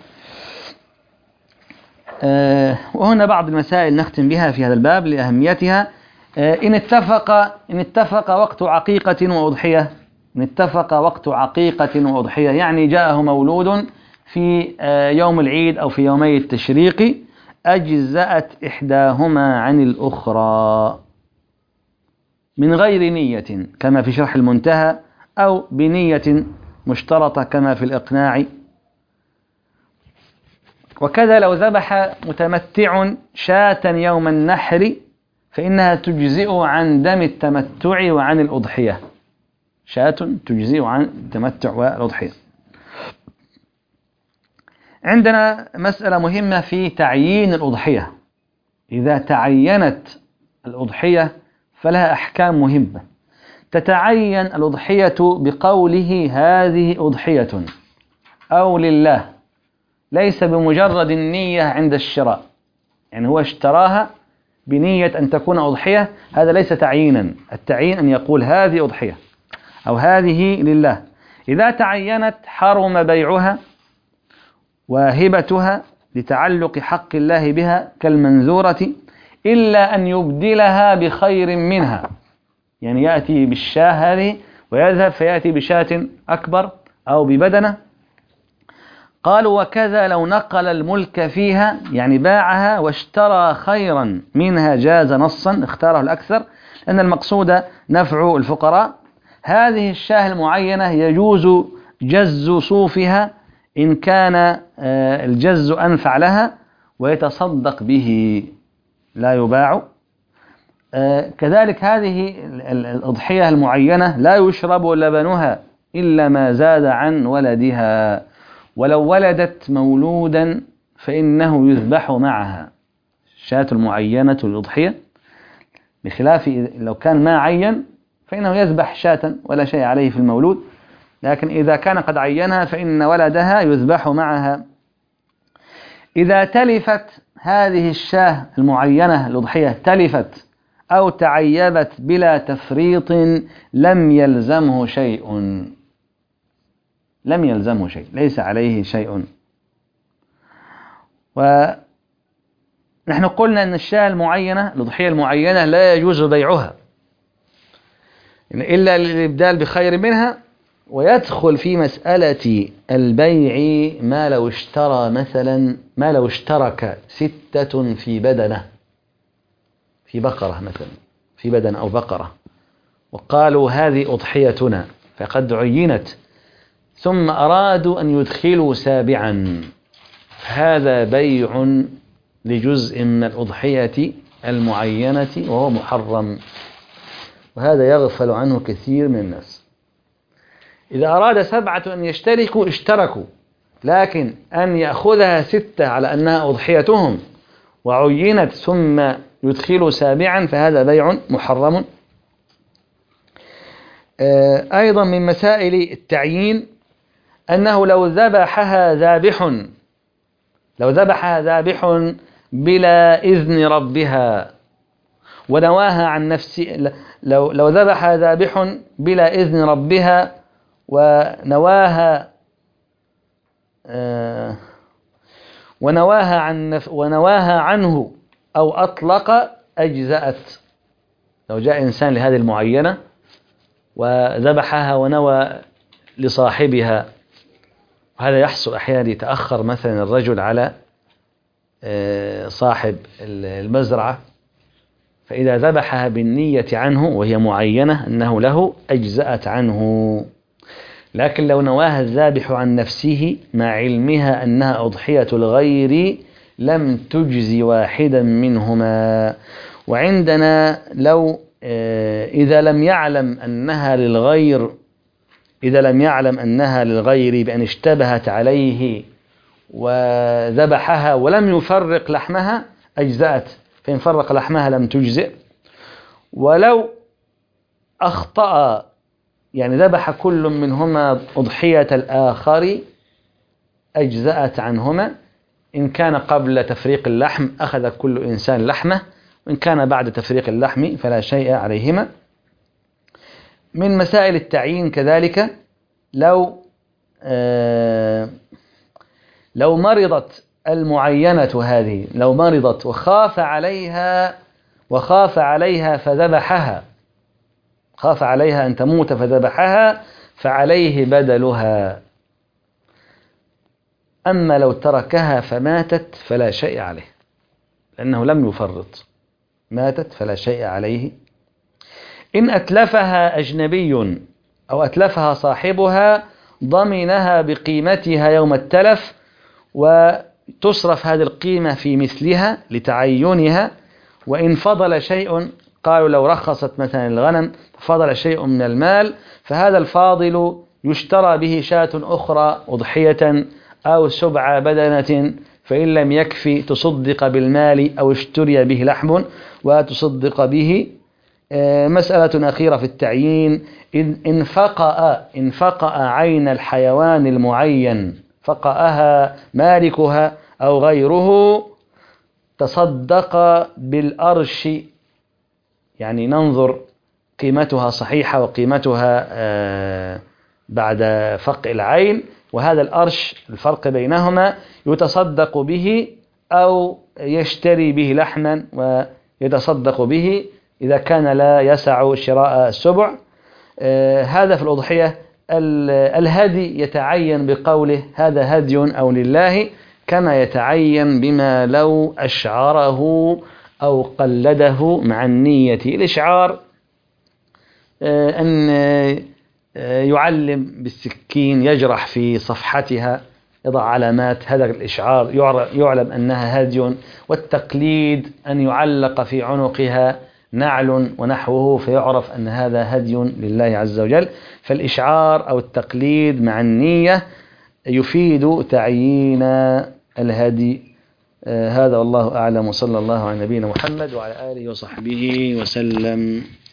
أه وهنا بعض المسائل نختم بها في هذا الباب لأهميتها. أه إن اتفق إن اتفق وقت عقيقة وأضحية إن اتفق وقت عقيقة وأضحية، يعني جاءه مولود في أه يوم العيد أو في يومي التشريق، أجزأت إحداهما عن الأخرى من غير نية كما في شرح المنتهى، أو بنية مشترطة كما في الإقناع. وكذا لو ذبح متمتع شاة يوم النحر فإنها تجزئ عن دم التمتع وعن الأضحية، شاة تجزئ عن التمتع والأضحية. عندنا مسألة مهمة في تعيين الأضحية. إذا تعينت الأضحية فلها أحكام مهمة. تتعين الأضحية بقوله هذه أضحية أو لله، ليس بمجرد النية عند الشراء، يعني هو اشتراها بنية أن تكون أضحية، هذا ليس تعيينا. التعيين أن يقول هذه أضحية أو هذه لله. إذا تعينت حرم بيعها وهبتها لتعلق حق الله بها كالمنذورة، إلا أن يبدلها بخير منها، يعني يأتي بالشاة هذه ويذهب فيأتي بشاة أكبر أو ببدنة. قالوا وكذا لو نقل الملك فيها، يعني باعها واشترى خيرا منها، جاز نصا، اختاره الأكثر، لأن المقصود نفع الفقراء. هذه الشاة المعينة يجوز جز صوفها إن كان الجز أنفع لها ويتصدق به، لا يباع. كذلك هذه الأضحية المعينة لا يشرب لبنها إلا ما زاد عن ولدها، ولو ولدت مولودا فإنه يذبح معها. الشاة المعينة للأضحية، بخلاف لو كان ما عين فإنه يذبح شاة ولا شيء عليه في المولود، لكن إذا كان قد عينها فإن ولدها يذبح معها. إذا تلفت هذه الشاة المعينة الأضحية، تلفت أو تعيبت بلا تفريط، لم يلزمه شيء لم يلزمه شيء ليس عليه شيء. ونحن قلنا أن الشاة المعينة الأضحية المعينة لا يجوز بيعها إلا للإبدال بخير منها. ويدخل في مسألة البيع ما لو اشترى مثلا ما لو اشترك ستة في بدنة، في بقرة مثلا، في بدن أو بقرة، وقالوا هذه أضحيتنا فقد عينت، ثم أرادوا أن يدخلوا سابعا، هذا بيع لجزء من الأضحية المعينة وهو محرم، وهذا يغفل عنه كثير من الناس. إذا أراد سبعة أن يشتركوا اشتركوا، لكن أن يأخذها ستة على أنها أضحيتهم وعينت ثم يدخلوا سابعا فهذا بيع محرم. أيضا من مسائل التعيين أنه لو ذبحها ذابح لو ذبحها ذابح بلا إذن ربها ونواها عن نفسه، لو لو ذبح ذابح بلا إذن ربها ونواها آه ونواها عن ونواها عنه أو أطلق أجزأت. لو جاء إنسان لهذه المعينة وذبحها ونوى لصاحبها، وهذا يحصل أحيانا، يتأخر مثلا الرجل على صاحب المزرعة، فإذا ذبحها بالنية عنه وهي معينة أنه له أجزأت عنه. لكن لو نواها الذابح عن نفسه مع علمها أنها أضحية الغير لم تجزي واحدا منهما. وعندنا لو إذا لم يعلم أنها للغير إذا لم يعلم أنها للغير بأن اشتبهت عليه وذبحها ولم يفرق لحمها أجزأت، فإن فرق لحمها لم تجزئ. ولو أخطأ يعني ذبح كل منهما أضحية الآخر أجزأت عنهما. إن كان قبل تفريق اللحم أخذ كل إنسان لحمه، وإن كان بعد تفريق اللحم فلا شيء عليهما. من مسائل التعيين كذلك، لو آه لو مرضت المعينة هذه، لو مرضت وخاف عليها وخاف عليها فذبحها، خاف عليها أن تموت فذبحها، فعليه بدلها. أما لو تركها فماتت فلا شيء عليه، لأنه لم يفرط، ماتت فلا شيء عليه. إن أتلفها أجنبي أو أتلفها صاحبها ضمنها بقيمتها يوم التلف، وتصرف هذه القيمة في مثلها لتعينها. وإن فضل شيء، قالوا لو رخصت مثلا الغنم فضل شيء من المال، فهذا الفاضل يشترى به شاة أخرى أضحية أو سبع بدنة، فإن لم يكفي تصدق بالمال أو اشتري به لحم وتصدق به. مسألة أخيرة في التعيين، إن فقأ إن فقأ عين الحيوان المعين، فقأها مالكها أو غيره، تصدق بالأرش، يعني ننظر قيمتها صحيحة وقيمتها بعد فقء العين، وهذا الأرش الفرق بينهما يتصدق به أو يشتري به لحما ويتصدق به إذا كان لا يسع شراء السبع. هذا في الأضحية. الهدي يتعين بقوله هذا هدي أو لله، كما يتعين بما لو أشعره أو قلده مع النية. الإشعار أن يعلم بالسكين، يجرح في صفحتها، يضع علامات، هذا الإشعار يعلم أنها هدي. والتقليد أن يعلق في عنقها نعل ونحوه فيعرف أن هذا هدي لله عز وجل. فالإشعار أو التقليد مع النية يفيد تعيين الهدي. آه هذا والله أعلم، وصلى الله على نبينا محمد وعلى آله وصحبه وسلم.